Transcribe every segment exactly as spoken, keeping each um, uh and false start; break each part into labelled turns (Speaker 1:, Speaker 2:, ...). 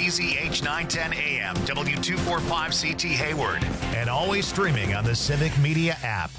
Speaker 1: Z H nine ten A M, W two forty-five C T Hayward, and always streaming on the Civic Media app.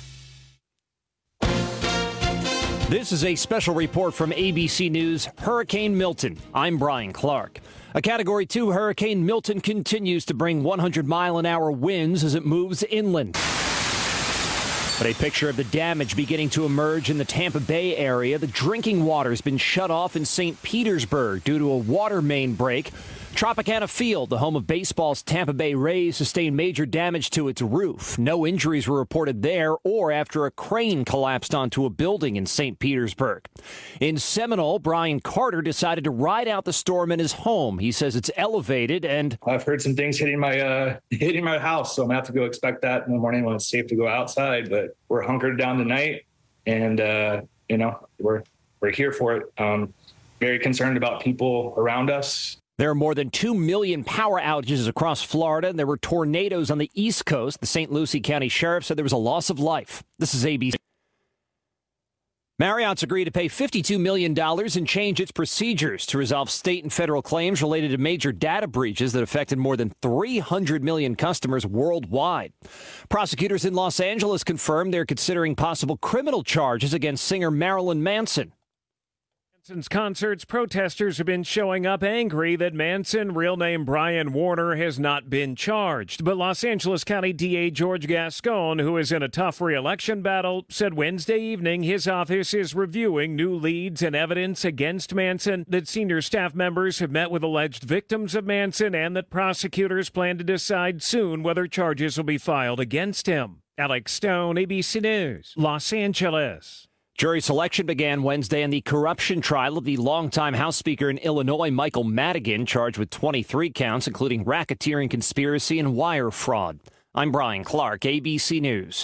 Speaker 2: This is a special report from A B C News, Hurricane Milton. I'm Brian Clark. A Category two Hurricane Milton continues to bring one hundred mile an hour winds as it moves inland. But a picture of the damage beginning to emerge in the Tampa Bay area. The drinking water has been shut off in Saint Petersburg due to a water main break. Tropicana Field, the home of baseball's Tampa Bay Rays, sustained major damage to its roof. No injuries were reported there or after a crane collapsed onto a building in Saint Petersburg. In Seminole, Brian Carter decided to ride out the storm in his home. He says it's elevated and...
Speaker 3: I've heard some things hitting my uh, hitting my house, so I'm going to have to go expect that in the morning when it's safe to go outside. But we're hunkered down tonight, and, uh, you know, we're, we're here for it. Um, very concerned about people around us.
Speaker 2: There are more than two million power outages across Florida, and there were tornadoes on the East Coast. The Saint Lucie County Sheriff said there was a loss of life. This is A B C. Marriott's agreed to pay fifty-two million dollars and change its procedures to resolve state and federal claims related to major data breaches that affected more than three hundred million customers worldwide. Prosecutors in Los Angeles confirmed they're considering possible criminal charges against singer Marilyn Manson.
Speaker 4: Manson's concerts, protesters have been showing up angry that Manson, real name Brian Warner, has not been charged. But Los Angeles County D A George Gascon, who is in a tough re-election battle, said Wednesday evening his office is reviewing new leads and evidence against Manson, that senior staff members have met with alleged victims of Manson, and that prosecutors plan to decide soon whether charges will be filed against him. Alex Stone, A B C News, Los Angeles.
Speaker 2: Jury selection began Wednesday in the corruption trial of the longtime House Speaker in Illinois, Michael Madigan, charged with twenty-three counts, including racketeering, conspiracy, and wire fraud. I'm Brian Clark, A B C News.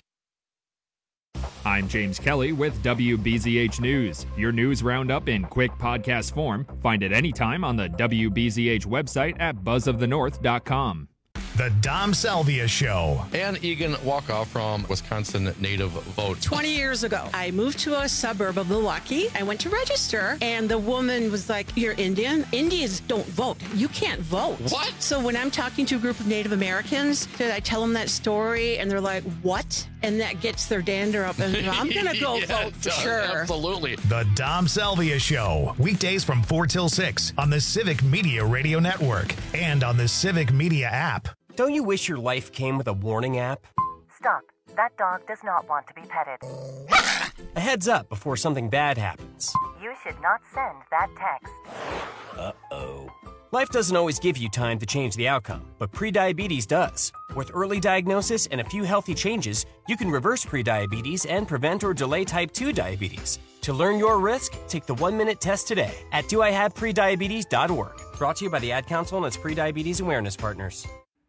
Speaker 5: I'm James Kelly with W B Z H News. Your news roundup in quick podcast form. Find it anytime on the W B Z H website at buzz of the north dot com.
Speaker 1: The Dom Salvia Show.
Speaker 6: Ann Egan Walkoff from Wisconsin Native Vote.
Speaker 7: twenty years ago, I moved to a suburb of Milwaukee. I went to register, and the woman was like, "You're Indian? Indians don't vote. You can't vote."
Speaker 6: What?
Speaker 7: So when I'm talking to a group of Native Americans, I tell them that story, and they're like, "What?" And that gets their dander up, and I'm going to go
Speaker 6: yeah,
Speaker 7: vote for sure.
Speaker 6: Absolutely.
Speaker 1: The Dom Salvia Show. Weekdays from four till six on the Civic Media Radio Network and on the Civic Media app.
Speaker 8: Don't you wish your life came with a warning app?
Speaker 9: Stop. That dog does not want to be petted.
Speaker 8: A heads up before something bad happens.
Speaker 9: You should not send that text.
Speaker 8: Uh-oh. Life doesn't always give you time to change the outcome, but prediabetes does. With early diagnosis and a few healthy changes, you can reverse prediabetes and prevent or delay type two diabetes. To learn your risk, take the one-minute test today at do I have prediabetes dot org. Brought to you by the Ad Council and its prediabetes awareness partners.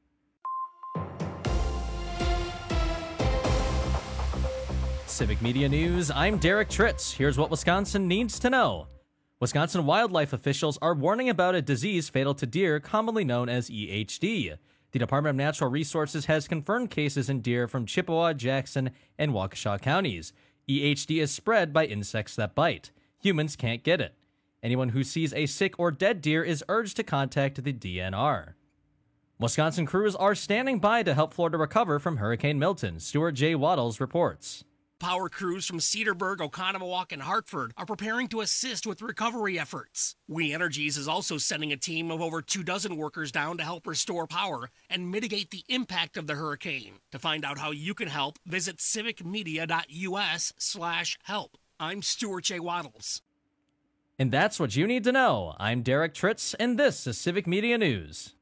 Speaker 10: Civic Media News, I'm Derek Tritz. Here's what Wisconsin needs to know. Wisconsin wildlife officials are warning about a disease fatal to deer commonly known as E H D. The Department of Natural Resources has confirmed cases in deer from Chippewa, Jackson, and Waukesha counties. E H D is spread by insects that bite. Humans can't get it. Anyone who sees a sick or dead deer is urged to contact the D N R. Wisconsin crews are standing by to help Florida recover from Hurricane Milton. Stuart J. Waddles reports.
Speaker 11: Power crews from Cedarburg, Oconomowoc, and Hartford are preparing to assist with recovery efforts. We Energies is also sending a team of over two dozen workers down to help restore power and mitigate the impact of the hurricane. To find out how you can help, visit civicmedia.us slash help. I'm Stuart J. Waddles.
Speaker 10: And that's what you need to know. I'm Derek Tritz, and this is Civic Media News.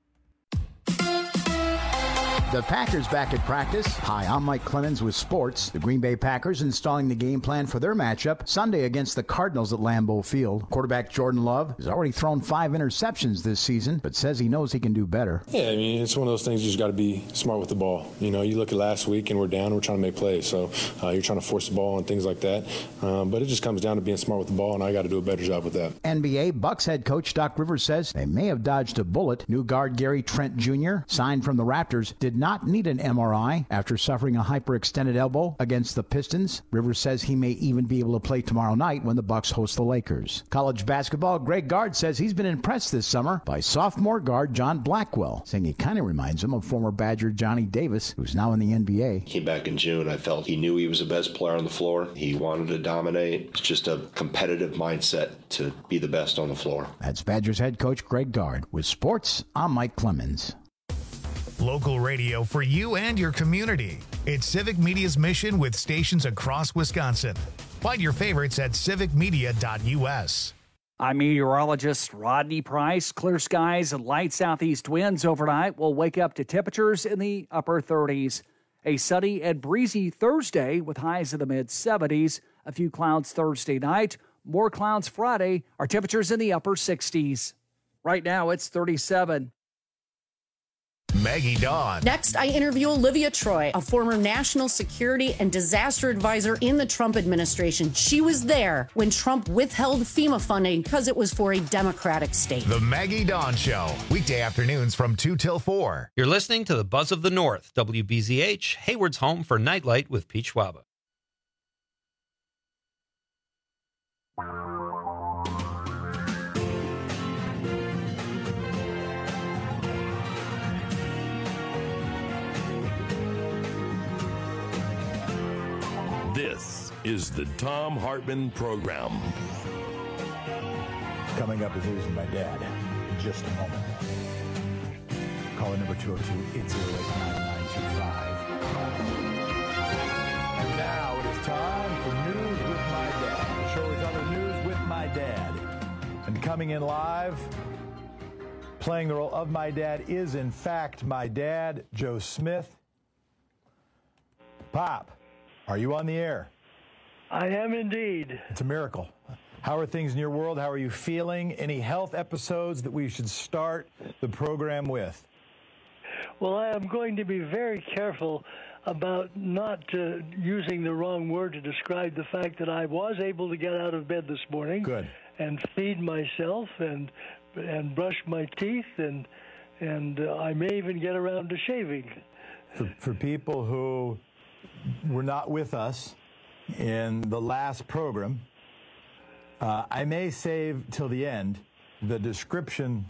Speaker 12: The Packers back at practice. Hi, I'm Mike Clemens with sports. The Green Bay Packers installing the game plan for their matchup Sunday against the Cardinals at Lambeau Field. Quarterback Jordan Love has already thrown five interceptions this season, but says he knows he can do better.
Speaker 13: Yeah, I mean, it's one of those things you just got to be smart with the ball. You know, you look at last week and we're down, we're trying to make plays. So uh, you're trying to force the ball and things like that. Um, but it just comes down to being smart with the ball, and I got to do a better job with that.
Speaker 12: N B A Bucks head coach Doc Rivers says they may have dodged a bullet. New guard Gary Trent Junior, signed from the Raptors, did not need an M R I after suffering a hyperextended elbow against the Pistons. Rivers says he may even be able to play tomorrow night when the Bucks host the Lakers. College basketball, Greg Gard says he's been impressed this summer by sophomore guard John Blackwell, saying he kind of reminds him of former Badger Johnny Davis, who's now in the N B A.
Speaker 14: Came back in June. I felt he knew he was the best player on the floor. He wanted to dominate. It's just a competitive mindset to be the best on the floor.
Speaker 12: That's Badgers head coach Greg Gard. With sports, I'm Mike Clemens.
Speaker 1: Local radio for you and your community. It's Civic Media's mission with stations across Wisconsin. Find your favorites at civic media dot u s.
Speaker 15: I'm meteorologist Rodney Price. Clear skies and light southeast winds overnight will wake up to temperatures in the upper thirties. A sunny and breezy Thursday with highs in the mid seventies. A few clouds Thursday night. More clouds Friday. Our temperatures in the upper sixties. Right now it's thirty-seven.
Speaker 1: Maggie Dawn.
Speaker 16: Next, I interview Olivia Troy, a former national security and disaster advisor in the Trump administration. She was there when Trump withheld FEMA funding because it was for a Democratic state.
Speaker 1: The Maggie Dawn Show, weekday afternoons from two till four.
Speaker 17: You're listening to the Buzz of the North, W B Z H, Hayward's home for Nightlight with Pete Schwaba.
Speaker 18: This is the Thom Hartmann Program.
Speaker 19: Coming up is losing my dad in just a moment. Caller number two oh two, eight oh eight, nine nine two five. And now it is time for News with My Dad. The show is called News with My Dad. And coming in live, playing the role of my dad is, in fact, my dad, Joe Smith. Pop. Are you on the air?
Speaker 20: I am indeed.
Speaker 19: It's a miracle. How are things in your world? How are you feeling? Any health episodes that we should start the program with?
Speaker 20: Well, I am going to be very careful about not uh, using the wrong word to describe the fact that I was able to get out of bed this morning.
Speaker 19: Good.
Speaker 20: And feed myself and and brush my teeth, and and uh, I may even get around to shaving.
Speaker 19: For, for people who were not with us in the last program, uh, I may save till the end the description,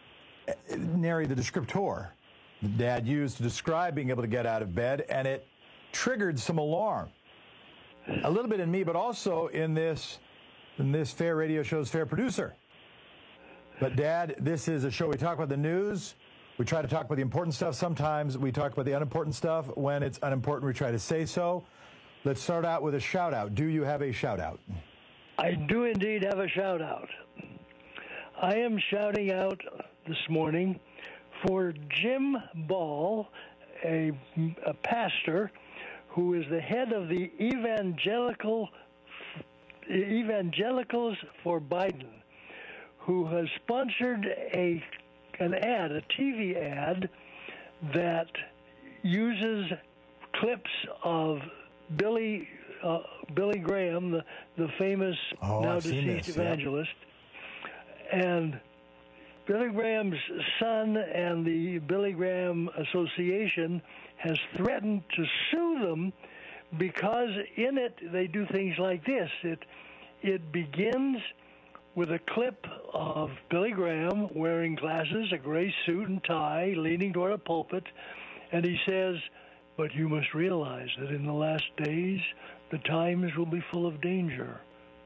Speaker 19: nary the descriptor that Dad used to describe being able to get out of bed, and it triggered some alarm. A little bit in me, but also in this, in this Fair Radio Show's Fair producer. But Dad, this is a show we talk about the news. We try to talk about the important stuff. Sometimes we talk about the unimportant stuff. When it's unimportant, we try to say so. Let's start out with a shout-out. Do you have a shout-out?
Speaker 20: I do indeed have a shout-out. I am shouting out this morning for Jim Ball, a, a pastor who is the head of the Evangelical Evangelicals for Biden, who has sponsored a an ad, a T V ad, that uses clips of Billy uh, Billy Graham, the, the famous
Speaker 19: oh,
Speaker 20: now
Speaker 19: I've
Speaker 20: deceased
Speaker 19: this,
Speaker 20: evangelist, yeah. And Billy Graham's son and the Billy Graham Association has threatened to sue them because in it they do things like this. It it begins with a clip of Billy Graham wearing glasses, a gray suit and tie, leaning toward a pulpit, and he says, "But you must realize that in the last days, the times will be full of danger.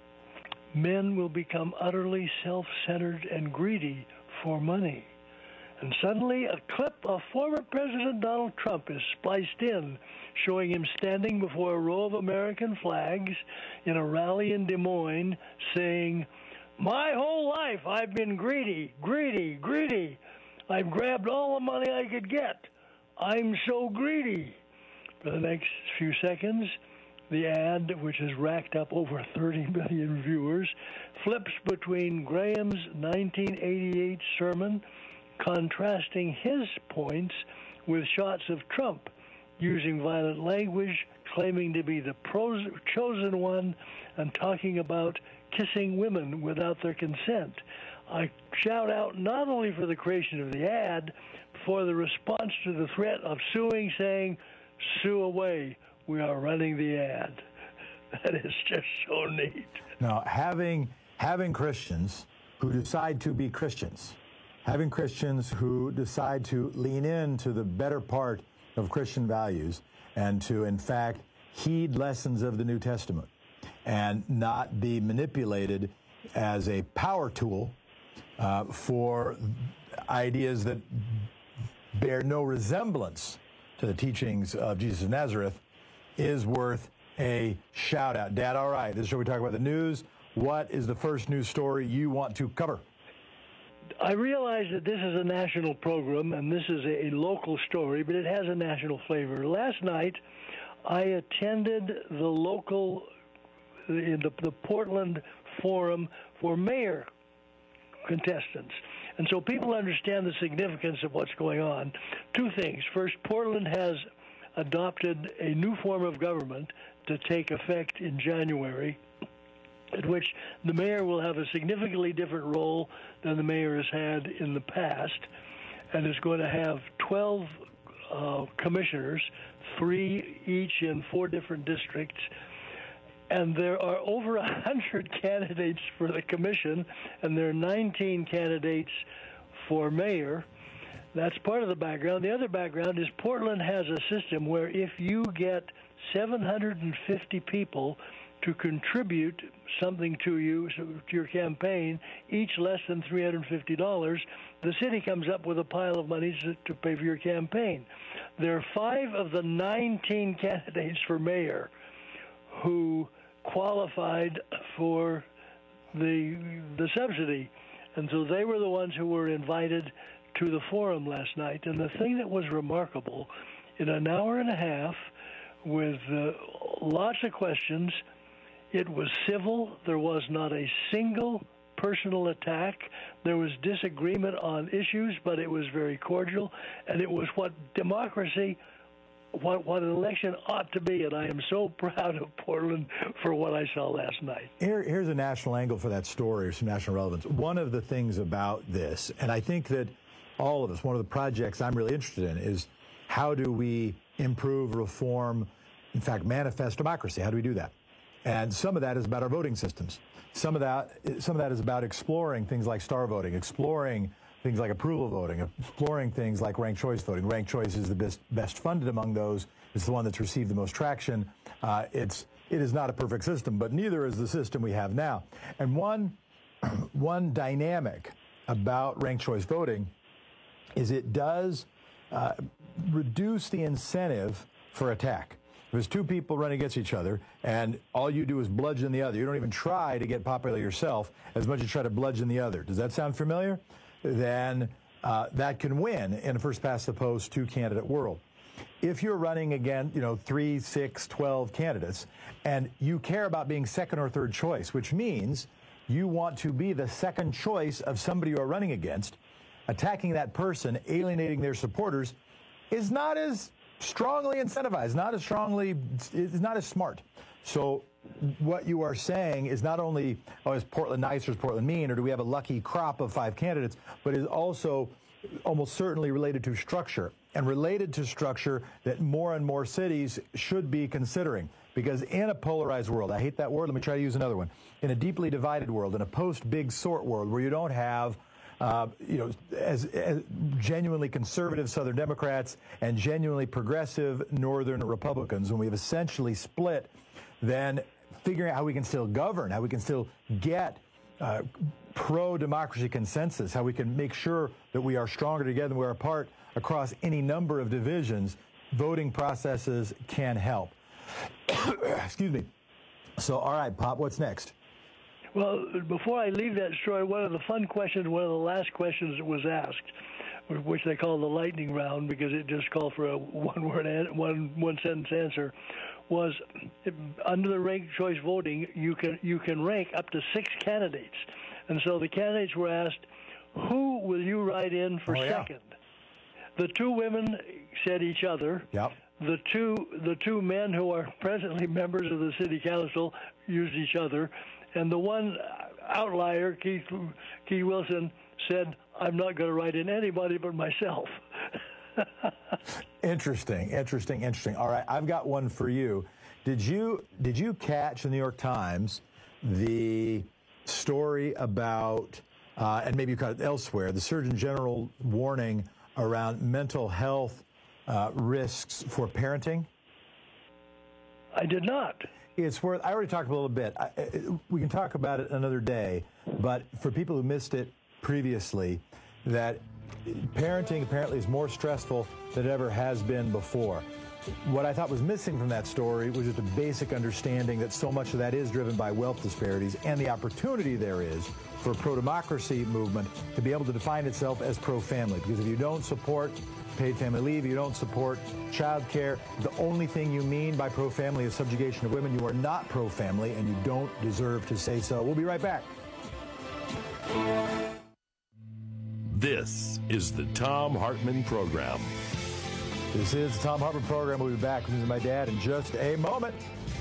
Speaker 20: Men will become utterly self-centered and greedy for money." And suddenly, a clip of former President Donald Trump is spliced in, showing him standing before a row of American flags in a rally in Des Moines, saying, "My whole life I've been greedy, greedy, greedy. I've grabbed all the money I could get. I'm so greedy." For the next few seconds, the ad, which has racked up over thirty million viewers, flips between Graham's nineteen eighty-eight sermon, contrasting his points with shots of Trump using violent language, claiming to be the pros- chosen one, and talking about kissing women without their consent. I shout out not only for the creation of the ad, for the response to the threat of suing, saying, "Sue away, we are running the ad." That is just so neat.
Speaker 19: Now, having having Christians who decide to be Christians, having Christians who decide to lean into the better part of Christian values and to, in fact, heed lessons of the New Testament and not be manipulated as a power tool uh, for ideas that bear no resemblance to the teachings of Jesus of Nazareth is worth a shout out. Dad, all right, this is where we talk about the news. What is the first news story you want to cover?
Speaker 20: I realize that this is a national program and this is a local story, but it has a national flavor. Last night, I attended the local, the, the Portland Forum for mayor contestants. And so people understand the significance of what's going on. Two things. First, Portland has adopted a new form of government to take effect in January, at which the mayor will have a significantly different role than the mayor has had in the past, and is going to have twelve uh, commissioners, three each in four different districts. And there are over one hundred candidates for the commission, and there are nineteen candidates for mayor. That's part of the background. The other background is Portland has a system where if you get seven hundred fifty people to contribute something to you, to your campaign, each less than three hundred fifty dollars, the city comes up with a pile of money to, to pay for your campaign. There are five of the nineteen candidates for mayor who qualified for the the subsidy, and so they were the ones who were invited to the forum last night. And the thing that was remarkable, in an hour and a half, with uh, lots of questions, it was civil. There was not a single personal attack. There was disagreement on issues, but it was very cordial, and it was what democracy, what what an election ought to be. And I am so proud of Portland for what I saw last night.
Speaker 19: Here, here's a national angle for that story, or some national relevance. One of the things about this, and I think that all of us, one of the projects I'm really interested in, is how do we improve, reform, in fact, manifest democracy? How do we do that? And some of that is about our voting systems. Some of that, some of that is about exploring things like star voting, exploring things like approval voting, exploring things like ranked choice voting. Ranked choice is the best, best funded among those. It's the one that's received the most traction. Uh, it's it is not a perfect system, but neither is the system we have now. And one one dynamic about ranked choice voting is it does uh, reduce the incentive for attack. If there's two people running against each other and all you do is bludgeon the other, you don't even try to get popular yourself as much as you try to bludgeon the other. Does that sound familiar? Then uh, that can win in a first-past-the-post two-candidate world. If you're running again, you know, three, six, twelve candidates, and you care about being second or third choice, which means you want to be the second choice of somebody you are running against, attacking that person, alienating their supporters, is not as strongly incentivized, not as strongly, is not as smart. So what you are saying is not only, oh, is Portland nice or is Portland mean, or do we have a lucky crop of five candidates, but is also almost certainly related to structure, and related to structure that more and more cities should be considering. Because in a polarized world, I hate that word, let me try to use another one, in a deeply divided world, in a post-big sort world where you don't have Uh, you know, as, as genuinely conservative Southern Democrats and genuinely progressive Northern Republicans, when we've essentially split, then figuring out how we can still govern, how we can still get uh, pro-democracy consensus, how we can make sure that we are stronger together than we are apart across any number of divisions, voting processes can help. Excuse me. So, all right, Pop, what's next?
Speaker 20: Well, before I leave that story, one of the fun questions, one of the last questions that was asked, which they call the lightning round because it just called for a one-word, one one sentence answer, was under the ranked choice voting, you can you can rank up to six candidates, and so the candidates were asked, who will you write in for oh, second? Yeah. The two women said each other.
Speaker 19: Yep.
Speaker 20: The two the two men who are presently members of the city council used each other. And the one outlier, Keith Keith Wilson, said, "I'm not going to write in anybody but myself."
Speaker 19: Interesting, interesting, interesting. All right, I've got one for you. Did you did you catch in the New York Times the story about, uh, and maybe you caught it elsewhere, the Surgeon General warning around mental health uh, risks for parenting?
Speaker 20: I did not.
Speaker 19: It's worth, I already talked a little bit. I, we can talk about it another day, but for people who missed it previously, that parenting apparently is more stressful than it ever has been before. What I thought was missing from that story was just a basic understanding that so much of that is driven by wealth disparities and the opportunity there is for a pro-democracy movement to be able to define itself as pro-family. Because if you don't support paid family leave, you don't support child care, the only thing you mean by pro-family is subjugation of women, you are not pro-family and you don't deserve to say so. We'll be right back.
Speaker 18: This is the Thom Hartmann Program.
Speaker 19: This is the Thom Hartmann Program. We'll be back with my dad in just a moment.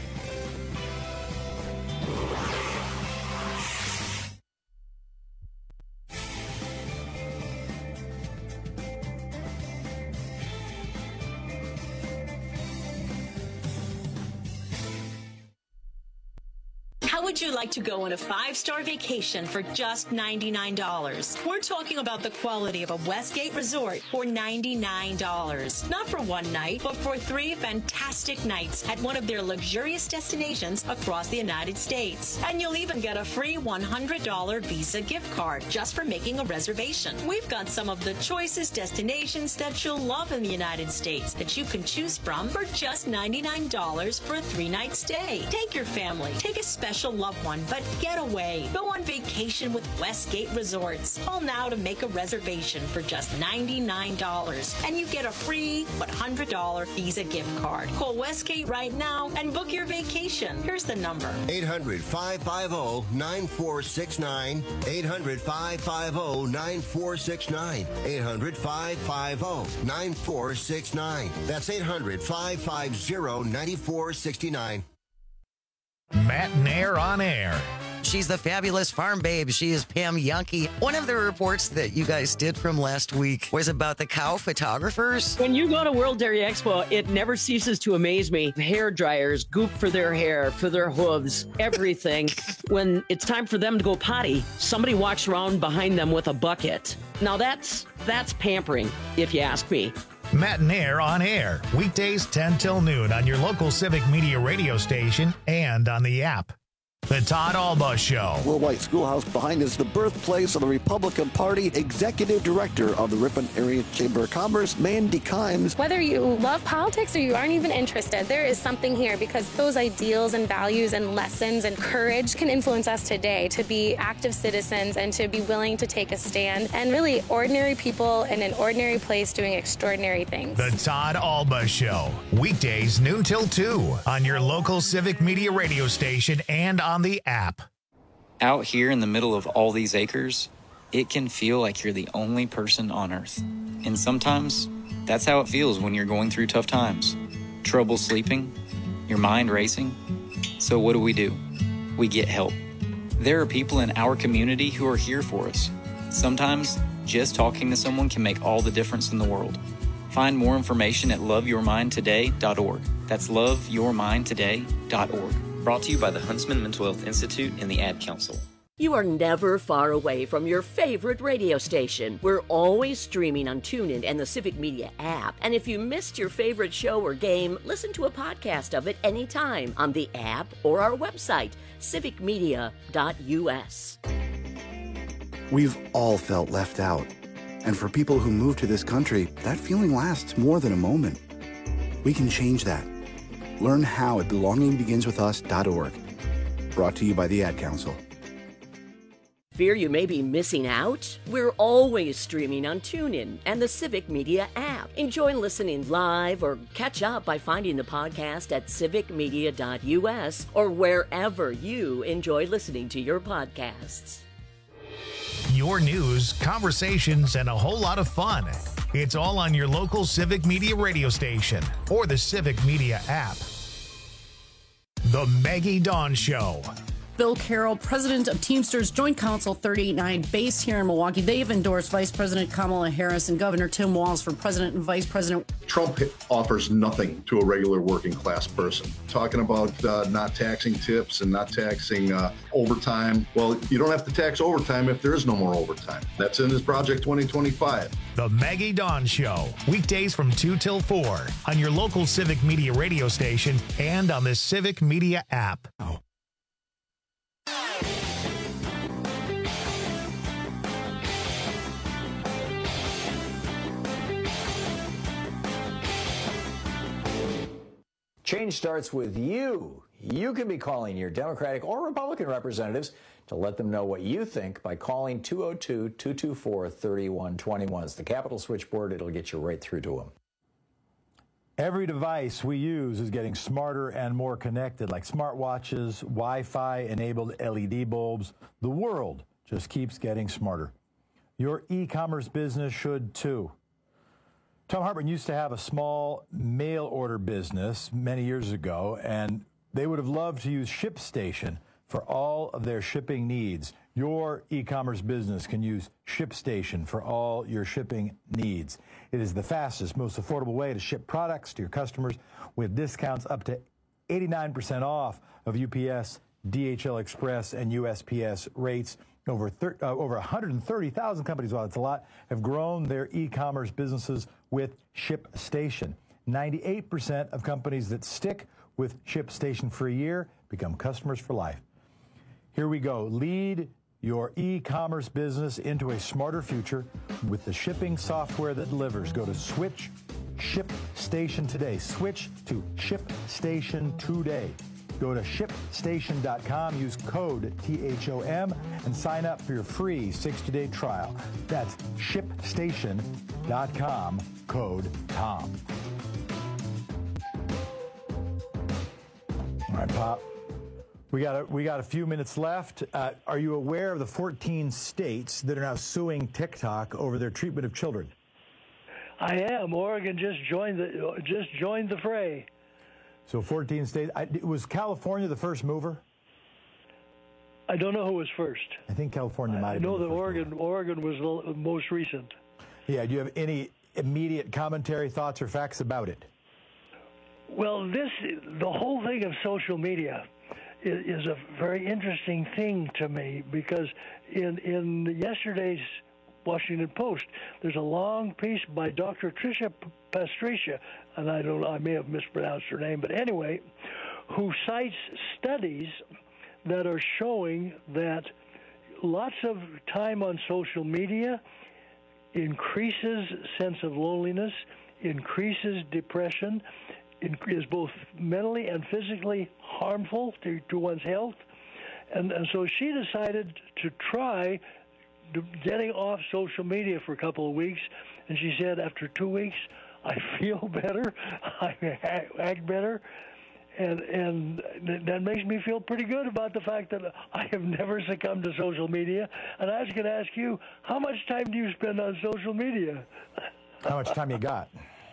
Speaker 21: How would you like to go on a five-star vacation for just ninety-nine dollars? We're talking about the quality of a Westgate resort for ninety-nine dollars. Not for one night, but for three fantastic nights at one of their luxurious destinations across the United States. And you'll even get a free one hundred dollars Visa gift card just for making a reservation. We've got some of the choicest destinations that you'll love in the United States that you can choose from for just ninety-nine dollars for a three-night stay. Take your family, take a special loved one, but get away. Go on vacation with Westgate Resorts. Call now to make a reservation for just ninety-nine dollars, and you get a free one hundred dollars Visa gift card. Call Westgate right now and book your vacation. Here's the number.
Speaker 22: eight hundred, five five zero, nine four six nine. eight hundred, five five zero, nine four six nine. eight hundred, five five zero, nine four six nine. That's eight hundred, five five zero, nine four six nine.
Speaker 1: Matt Nair on air.
Speaker 23: She's the fabulous farm babe. She is Pam Yankee. One of the reports that you guys did from last week was about the cow photographers.
Speaker 24: When you go to World Dairy Expo, it never ceases to amaze me. Hair dryers, goop for their hair, for their hooves, everything. When it's time for them to go potty, somebody walks around behind them with a bucket. Now that's that's pampering, if you ask me.
Speaker 1: Matt Nair on air, weekdays ten till noon on your local Civic Media radio station and on the app. The Todd Alba Show.
Speaker 25: Little White Schoolhouse behind is the birthplace of the Republican Party. Executive Director of the Ripon Area Chamber of Commerce, Mandy Kimes.
Speaker 26: Whether you love politics or you aren't even interested, there is something here because those ideals and values and lessons and courage can influence us today to be active citizens and to be willing to take a stand and really ordinary people in an ordinary place doing extraordinary things.
Speaker 1: The Todd Alba Show. Weekdays noon till two on your local Civic Media radio station and on on the app.
Speaker 27: Out here in the middle of all these acres, it can feel like you're the only person on earth. And sometimes that's how it feels when you're going through tough times. Trouble sleeping, your mind racing. So what do we do? We get help. There are people in our community who are here for us. Sometimes just talking to someone can make all the difference in the world. Find more information at love your mind today dot org. That's love your mind today dot org. Brought to you by the Huntsman Mental Health Institute and the Ad Council.
Speaker 28: You are never far away from your favorite radio station. We're always streaming on TuneIn and the Civic Media app. And if you missed your favorite show or game, listen to a podcast of it anytime on the app or our website, civic media dot u s.
Speaker 29: We've all felt left out. And for people who move to this country, that feeling lasts more than a moment. We can change that. Learn how at belonging begins with us dot org. Brought to you by the Ad Council.
Speaker 28: Fear you may be missing out? We're always streaming on TuneIn and the Civic Media app. Enjoy listening live or catch up by finding the podcast at civic media dot u s or wherever you enjoy listening to your podcasts.
Speaker 1: Your news, conversations, and a whole lot of fun. It's all on your local Civic Media radio station or the Civic Media app. The Maggie Dawn Show.
Speaker 16: Bill Carroll, president of Teamsters Joint Council three eighty-nine, based here in Milwaukee. They've endorsed Vice President Kamala Harris and Governor Tim Walz for president and vice president.
Speaker 2: Trump offers nothing to a regular working class person. Talking about uh, not taxing tips and not taxing uh, overtime. Well, you don't have to tax overtime if there is no more overtime. That's in his Project twenty twenty-five.
Speaker 1: The Maggie Dawn Show, weekdays from two till four on your local Civic Media radio station and on the Civic Media app. Oh.
Speaker 3: Change starts with you. You can be calling your Democratic or Republican representatives to let them know what you think by calling two oh two, two two four, three one two one. It's the Capitol switchboard. It'll get you right through to them.
Speaker 19: Every device we use is getting smarter and more connected, like smartwatches, Wi-Fi enabled L E D bulbs. The world just keeps getting smarter. Your e-commerce business should too. Tom Hartman used to have a small mail order business many years ago, and they would have loved to use ShipStation for all of their shipping needs. Your e-commerce business can use ShipStation for all your shipping needs. It is the fastest, most affordable way to ship products to your customers with discounts up to eighty-nine percent off of U P S, D H L Express, and U S P S rates. Over thir- uh, over one hundred thirty thousand companies, wow, that's a lot, have grown their e-commerce businesses with ShipStation. ninety-eight percent of companies that stick with ShipStation for a year become customers for life. Here we go. Lead your e-commerce business into a smarter future with the shipping software that delivers. Go to Switch ShipStation today. Switch to ShipStation today. Go to ship station dot com, use code T H O M, and sign up for your free sixty-day trial. That's ship station dot com, code Tom. All right, Pop. We got a, we got a few minutes left. Uh, are you aware of the fourteen states that are now suing TikTok over their treatment of children?
Speaker 20: I am. Oregon just joined the just joined the fray.
Speaker 19: So fourteen states. I, was California the first mover?
Speaker 20: I don't know who was first.
Speaker 19: I think California might have been.
Speaker 20: I know that Oregon mover. Oregon was the most recent.
Speaker 19: Yeah. Do you have any immediate commentary, thoughts, or facts about it?
Speaker 20: Well, this the whole thing of social media is, is a very interesting thing to me because in in yesterday's Washington Post, there's a long piece by Doctor Tricia Pastricia, and I don't I may have mispronounced her name, but anyway, who cites studies that are showing that lots of time on social media increases sense of loneliness, increases depression, is both mentally and physically harmful to, to one's health. And, and so she decided to try getting off social media for a couple of weeks, and she said after two weeks, I feel better, I act better, and and that makes me feel pretty good about the fact that I have never succumbed to social media. And I was going to ask you, how much time do you spend on social media?
Speaker 19: How much time you got?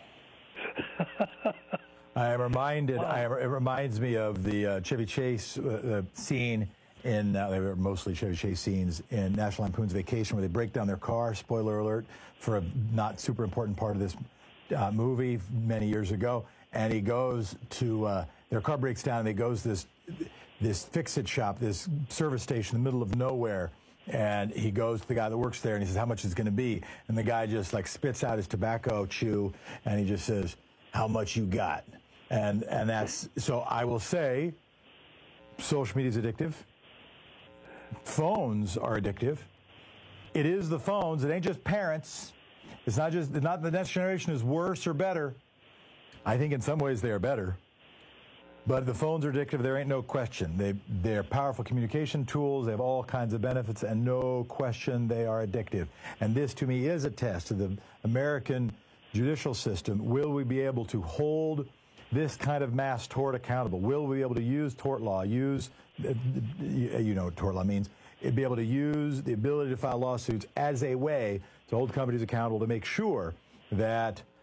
Speaker 19: I am reminded. Wow. I am, it reminds me of the uh, Chevy Chase uh, scene. In uh, they were mostly Chevy Chase scenes in National Lampoon's Vacation, where they break down their car. Spoiler alert for a not super important part of this uh, movie many years ago. And he goes to uh, their car breaks down. And he goes to this this fix-it shop, this service station in the middle of nowhere. And he goes to the guy that works there, and he says, "How much is it going to be?" And the guy just like spits out his tobacco chew, and he just says, "How much you got?" And and that's so. I will say, social media is addictive. Phones are addictive. It is the phones. It ain't just parents. It's not just not the next generation is worse or better. I think in some ways they are better. But the phones are addictive. There ain't no question. They they're powerful communication tools. They have all kinds of benefits, and no question they are addictive. And this, to me, is a test of the American judicial system. Will we be able to hold this kind of mass tort accountable? Will we be able to use tort law, use, you know what tort law means, be able to use the ability to file lawsuits as a way to hold companies accountable to make sure that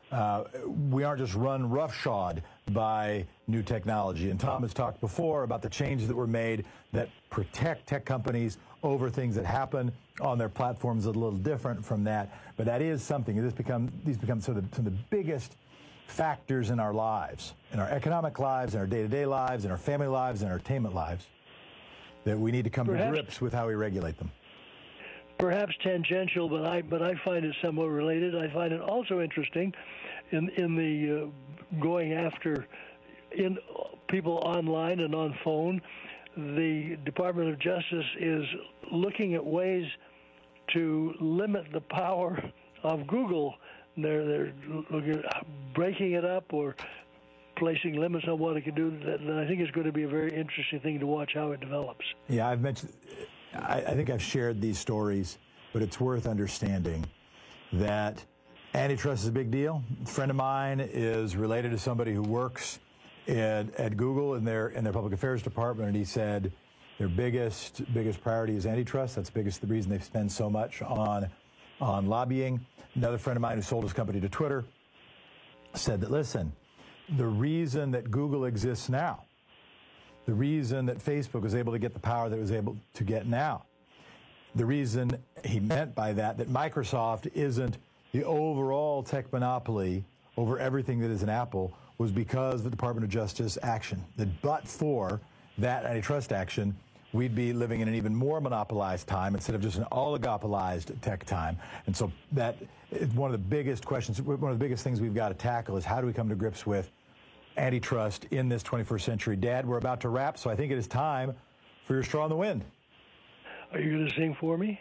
Speaker 19: uh, we aren't just run roughshod by new technology. And Tom has talked before about the changes that were made that protect tech companies over things that happen on their platforms a little different from that. But that is something. This become, these become sort of some of the biggest factors in our lives, in our economic lives, in our day-to-day lives, in our family lives, in our entertainment lives, that we need to come perhaps, to grips with how we regulate them.
Speaker 20: Perhaps tangential, but I but I find it somewhat related. I find it also interesting in in the uh, going after in people online and on phone. The Department of Justice is looking at ways to limit the power of Google. They're they're looking at breaking it up or placing limits on what it can do. That, that I think is going to be a very interesting thing to watch how it develops.
Speaker 19: Yeah, I've mentioned. I, I think I've shared these stories, but it's worth understanding that antitrust is a big deal. A friend of mine is related to somebody who works at, at Google in their in their public affairs department, and he said their biggest biggest priority is antitrust. That's the biggest the reason they spend so much on on lobbying. Another friend of mine who sold his company to Twitter said that, listen, the reason that Google exists now, the reason that Facebook was able to get the power that it was able to get now, the reason he meant by that, that Microsoft isn't the overall tech monopoly over everything that is an Apple, was because of the Department of Justice action. That but for that antitrust action, we'd be living in an even more monopolized time instead of just an oligopolized tech time. And so that is one of the biggest questions, one of the biggest things we've got to tackle is how do we come to grips with antitrust in this twenty-first century. Dad, we're about to wrap, so I think it is time for your straw in the wind.
Speaker 20: Are you going to sing for me?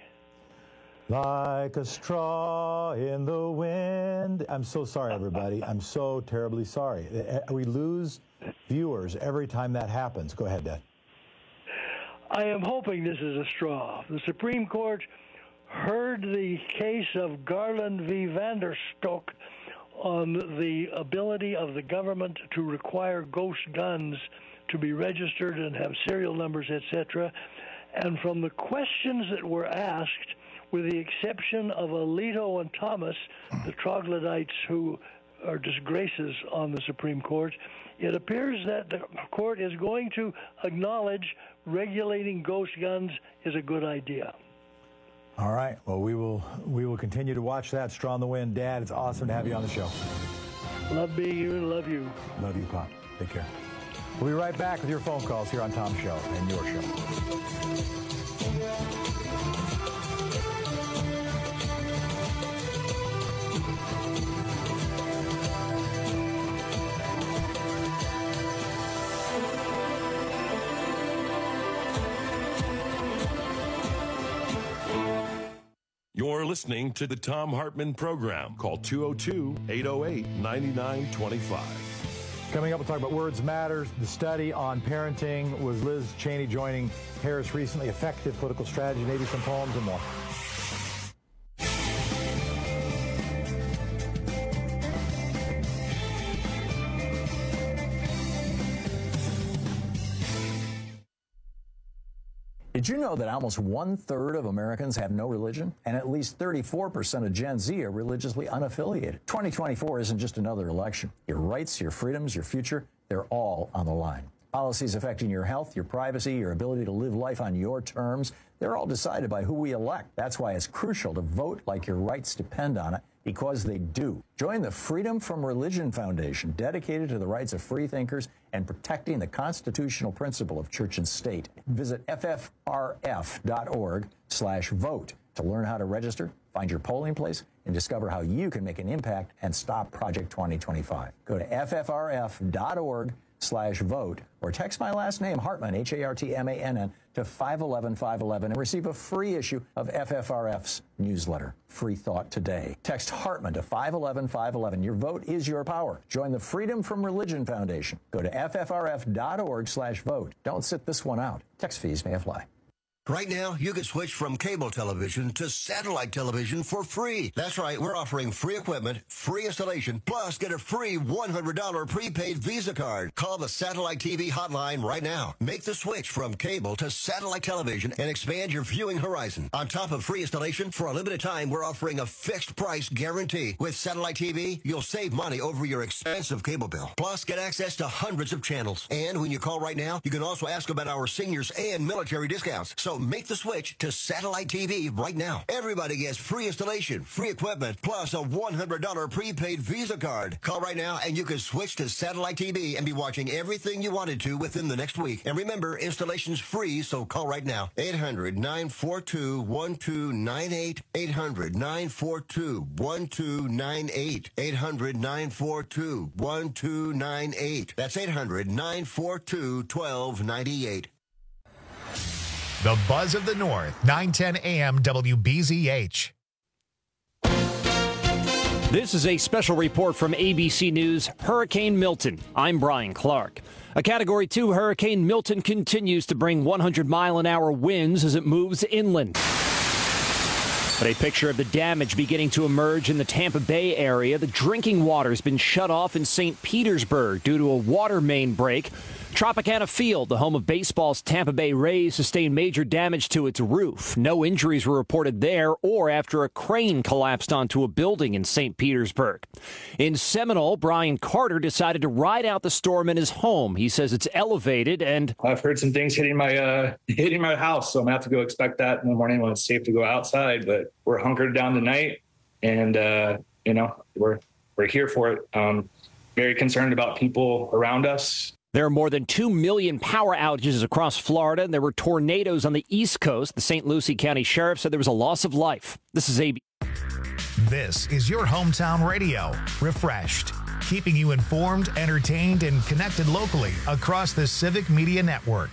Speaker 19: Like a straw in the wind. I'm so sorry, everybody. I'm so terribly sorry. We lose viewers every time that happens. Go ahead, Dad.
Speaker 20: I am hoping this is a straw. The Supreme Court heard the case of Garland v. Vanderstook on the ability of the government to require ghost guns to be registered and have serial numbers, et cetera. And from the questions that were asked, with the exception of Alito and Thomas, the troglodytes who are disgraces on the Supreme Court, it appears that the court is going to acknowledge regulating ghost guns is a good idea.
Speaker 19: All right. Well, we will we will continue to watch that. Straw in the wind. Dad, it's awesome to have you on the show.
Speaker 20: Love being here and love you.
Speaker 19: Love you, Pop. Take care. We'll be right back with your phone calls here on Tom's Show and your show.
Speaker 18: You're listening to the Thom Hartmann Program. Call two oh two, eight oh eight, nine nine two five.
Speaker 19: Coming up, we'll talk about Words Matter. The study on parenting was Liz Cheney joining Harris recently. Effective political strategy, maybe some poems and more.
Speaker 3: Did you know that almost one-third of Americans have no religion? And at least thirty-four percent of Gen Z are religiously unaffiliated. twenty twenty-four isn't just another election. Your rights, your freedoms, your future, they're all on the line. Policies affecting your health, your privacy, your ability to live life on your terms, they're all decided by who we elect. That's why it's crucial to vote like your rights depend on it, because they do. Join the Freedom from Religion Foundation, dedicated to the rights of free thinkers and protecting the constitutional principle of church and state. Visit F F R F dot org slash vote to learn how to register, find your polling place, and discover how you can make an impact and stop Project twenty twenty-five. Go to F F R F dot org slash vote or text my last name, Hartmann, H A R T M A N N, to five one one five one one and receive a free issue of F F R F's newsletter, Free Thought Today. Text Hartmann to five one one five one one. Your vote is your power. Join the Freedom from Religion Foundation. Go to F F R F dot org slash vote. Don't sit this one out. Text fees may apply.
Speaker 22: Right now, you can switch from cable television to satellite television for free. That's right, we're offering free equipment, free installation, plus get a free one hundred dollars prepaid Visa card. Call the Satellite T V hotline right now. Make the switch from cable to satellite television and expand your viewing horizon. On top of free installation, for a limited time, we're offering a fixed price guarantee. With Satellite T V, you'll save money over your expensive cable bill. Plus, get access to hundreds of channels. And when you call right now, you can also ask about our seniors and military discounts. So make the switch to Satellite T V right now. Everybody gets free installation, free equipment, plus a one hundred dollars prepaid Visa card. Call right now and you can switch to Satellite T V and be watching everything you wanted to within the next week. And remember, installation's free, so call right now. eight hundred, nine four two, one two nine eight. eight hundred, nine four two, one two nine eight. eight hundred, nine four two, one two nine eight. That's eight hundred, nine four two, one two nine eight.
Speaker 1: The Buzz of the North, nine ten A M W B Z H.
Speaker 4: This is a special report from A B C News, Hurricane Milton. I'm Brian Clark. A Category two Hurricane Milton continues to bring one hundred mile an hour winds as it moves inland. But a picture of the damage beginning to emerge in the Tampa Bay area. The drinking water has been shut off in Saint Petersburg due to a water main break. Tropicana Field, the home of baseball's Tampa Bay Rays, sustained major damage to its roof. No injuries were reported there or after a crane collapsed onto a building in Saint Petersburg. In Seminole, Brian Carter decided to ride out the storm in his home. He says it's elevated and...
Speaker 5: I've heard some things hitting my uh, hitting my house, so I'm going to have to go expect that in the morning when it's safe to go outside. But we're hunkered down tonight, and, uh, you know, we're, we're here for it. Um, very concerned about people around us.
Speaker 4: There are more than two million power outages across Florida, and there were tornadoes on the East Coast. The Saint Lucie County Sheriff said there was a loss of life. This is A B C.
Speaker 1: This is your hometown radio, refreshed, keeping you informed, entertained, and connected locally across the Civic Media Network.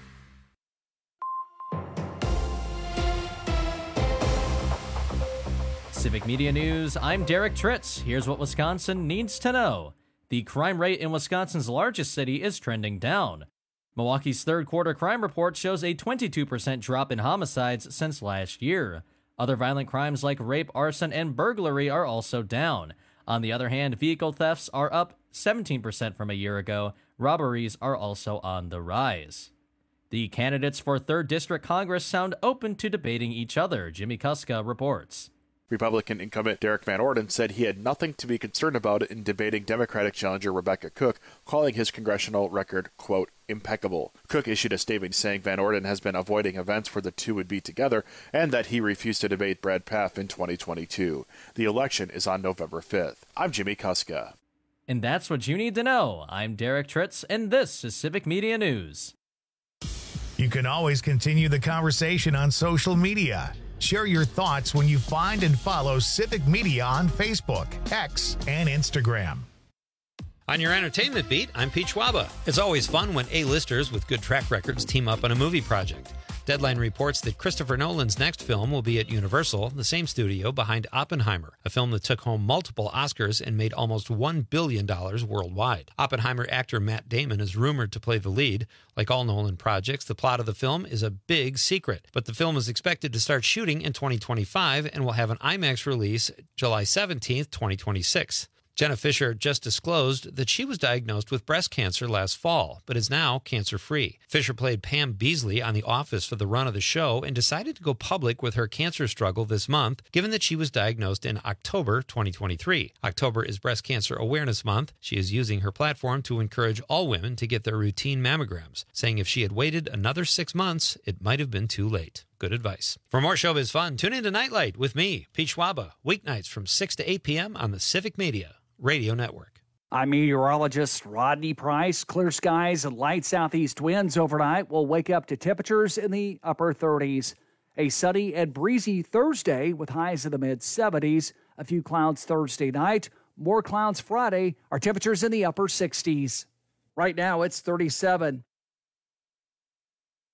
Speaker 6: Civic Media News, I'm Derek Tritz. Here's what Wisconsin needs to know. The crime rate in Wisconsin's largest city is trending down. Milwaukee's third quarter crime report shows a twenty-two percent drop in homicides since last year. Other violent crimes like rape, arson, and burglary are also down. On the other hand, vehicle thefts are up seventeen percent from a year ago. Robberies are also on the rise. The candidates for third District Congress sound open to debating each other, Jimmy Kuska reports.
Speaker 7: Republican incumbent Derek Van Orden said he had nothing to be concerned about in debating Democratic challenger Rebecca Cook, calling his congressional record, quote, impeccable. Cook issued a statement saying Van Orden has been avoiding events where the two would be together and that he refused to debate Brad Pfaff in twenty twenty-two. The election is on November fifth. I'm Jimmy Kuska.
Speaker 6: And that's what you need to know. I'm Derek Tritz, and this is Civic Media News.
Speaker 1: You can always continue the conversation on social media. Share your thoughts when you find and follow Civic Media on Facebook, X, and Instagram.
Speaker 17: On your entertainment beat, I'm Pete Schwaba. It's always fun when A-listers with good track records team up on a movie project. Deadline reports that Christopher Nolan's next film will be at Universal, the same studio behind Oppenheimer, a film that took home multiple Oscars and made almost one billion dollars worldwide. Oppenheimer actor Matt Damon is rumored to play the lead. Like all Nolan projects, the plot of the film is a big secret, but the film is expected to start shooting in twenty twenty-five and will have an IMAX release July seventeenth, twenty twenty-six. Jenna Fisher just disclosed that she was diagnosed with breast cancer last fall, but is now cancer-free. Fisher played Pam Beasley on The Office for the run of the show and decided to go public with her cancer struggle this month, given that she was diagnosed in October twenty twenty-three. October is Breast Cancer Awareness Month. She is using her platform to encourage all women to get their routine mammograms, saying if she had waited another six months, it might have been too late. Good advice. For more showbiz fun, tune in to Nightlight with me, Pete Schwaba, weeknights from six to eight p.m. on the Civic Media Radio Network.
Speaker 15: I'm meteorologist Rodney Price. Clear skies and light southeast winds overnight will wake up to temperatures in the upper thirties. A sunny and breezy Thursday with highs in the mid seventies. A few clouds Thursday night. More clouds Friday. Our temperatures in the upper sixties. Right now it's thirty-seven.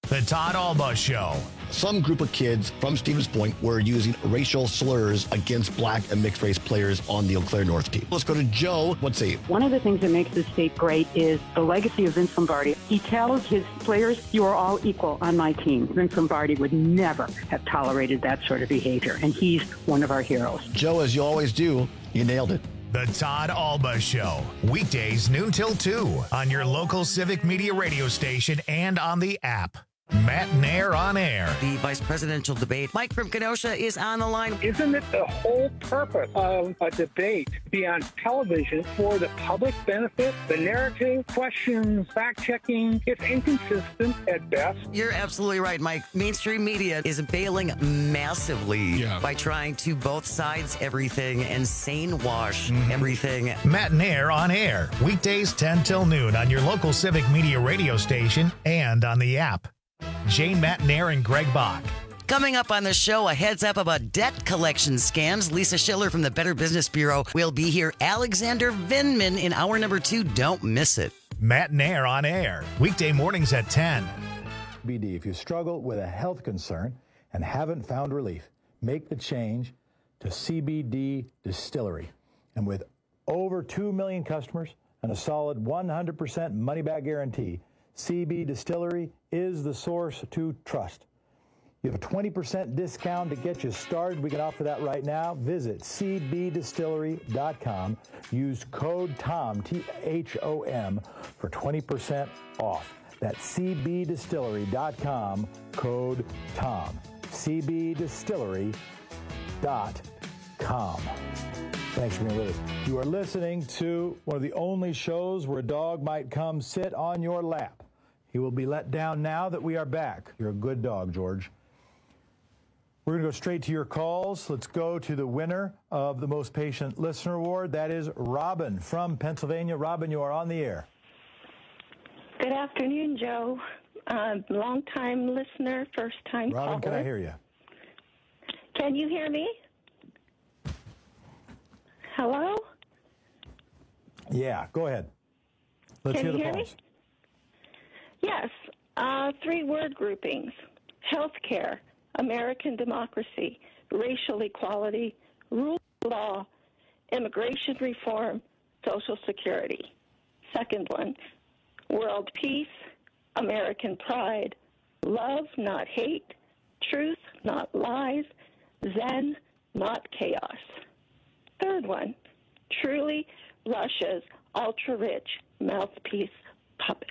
Speaker 1: The Todd Alba Show.
Speaker 25: Some group of kids from Stevens Point were using racial slurs against black and mixed race players on the Eau Claire North team. Let's go to Joe. What's he?
Speaker 8: One of the things that makes this state great is the legacy of Vince Lombardi. He tells his players, you are all equal on my team. Vince Lombardi would never have tolerated that sort of behavior, and he's one of our heroes.
Speaker 25: Joe, as you always do, you nailed it.
Speaker 1: The Todd Alba Show. Weekdays noon till two on your local Civic Media radio station and on the app. Matt Nair on air.
Speaker 9: The vice presidential debate. Mike from Kenosha is on the line.
Speaker 10: Isn't it the whole purpose of a debate to be on television for the public benefit? The narrative, questions, fact-checking, it's inconsistent at best.
Speaker 9: You're absolutely right, Mike. Mainstream media is bailing massively yeah. by trying to both sides everything and sane wash mm-hmm. everything.
Speaker 1: Matt Nair on air. Weekdays ten till noon on your local Civic Media radio station and on the app. Jane Matt Nair and Greg Bach.
Speaker 9: Coming up on the show, a heads up about debt collection scams. Lisa Schiller from the Better Business Bureau will be here. Alexander Vinman in hour number two. Don't miss it.
Speaker 1: Matt Nair on air. Weekday mornings at ten.
Speaker 19: B D, if you struggle with a health concern and haven't found relief, make the change to C B D Distillery. And with over two million customers and a solid one hundred percent money-back guarantee, C B Distillery is the source to trust. You have a twenty percent discount to get you started. We can offer that right now. Visit c b distillery dot com. Use code TOM, T H O M, for twenty percent off. That's c b distillery dot com, code TOM. c b distillery dot com. Thanks for being with us. You are listening to one of the only shows where a dog might come sit on your lap. He will be let down now that we are back. You're a good dog, George. We're going to go straight to your calls. Let's go to the winner of the Most Patient Listener Award. That is Robin from Pennsylvania. Robin, you are on the air.
Speaker 11: Good afternoon, Joe. Uh, long-time listener, first-time caller.
Speaker 19: Robin, can I hear you?
Speaker 11: Can you hear me? Hello?
Speaker 19: Yeah, go ahead. Let's
Speaker 11: Can
Speaker 19: hear
Speaker 11: you
Speaker 19: the
Speaker 11: hear
Speaker 19: calls.
Speaker 11: Me? Yes. Uh, three word groupings. Healthcare, American democracy, racial equality, rule of law, immigration reform, Social Security. Second one, world peace, American pride, love, not hate, truth, not lies, Zen, not chaos. Third one, truly Russia's ultra-rich mouthpiece puppet.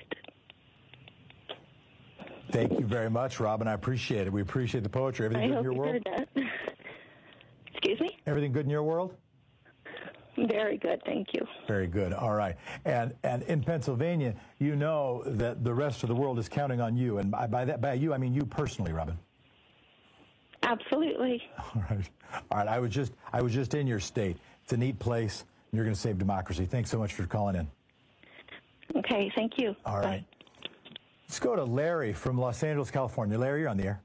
Speaker 19: Thank you very much, Robin. I appreciate it. We appreciate the poetry. Everything
Speaker 11: I
Speaker 19: good
Speaker 11: hope
Speaker 19: in your
Speaker 11: you
Speaker 19: world?
Speaker 11: heard that. Excuse me?
Speaker 19: Everything good in your world?
Speaker 11: Very good, thank you.
Speaker 19: Very good. All right. And and in Pennsylvania, you know that the rest of the world is counting on you. And by, by that, by you, I mean you personally, Robin.
Speaker 11: Absolutely.
Speaker 19: All right. All right. I was just I was just in your state. It's a neat place. And you're going to save democracy. Thanks so much for calling in.
Speaker 11: Okay. Thank you.
Speaker 19: All right. Bye. Let's go to Larry from Los Angeles, California. Larry, you're on the air.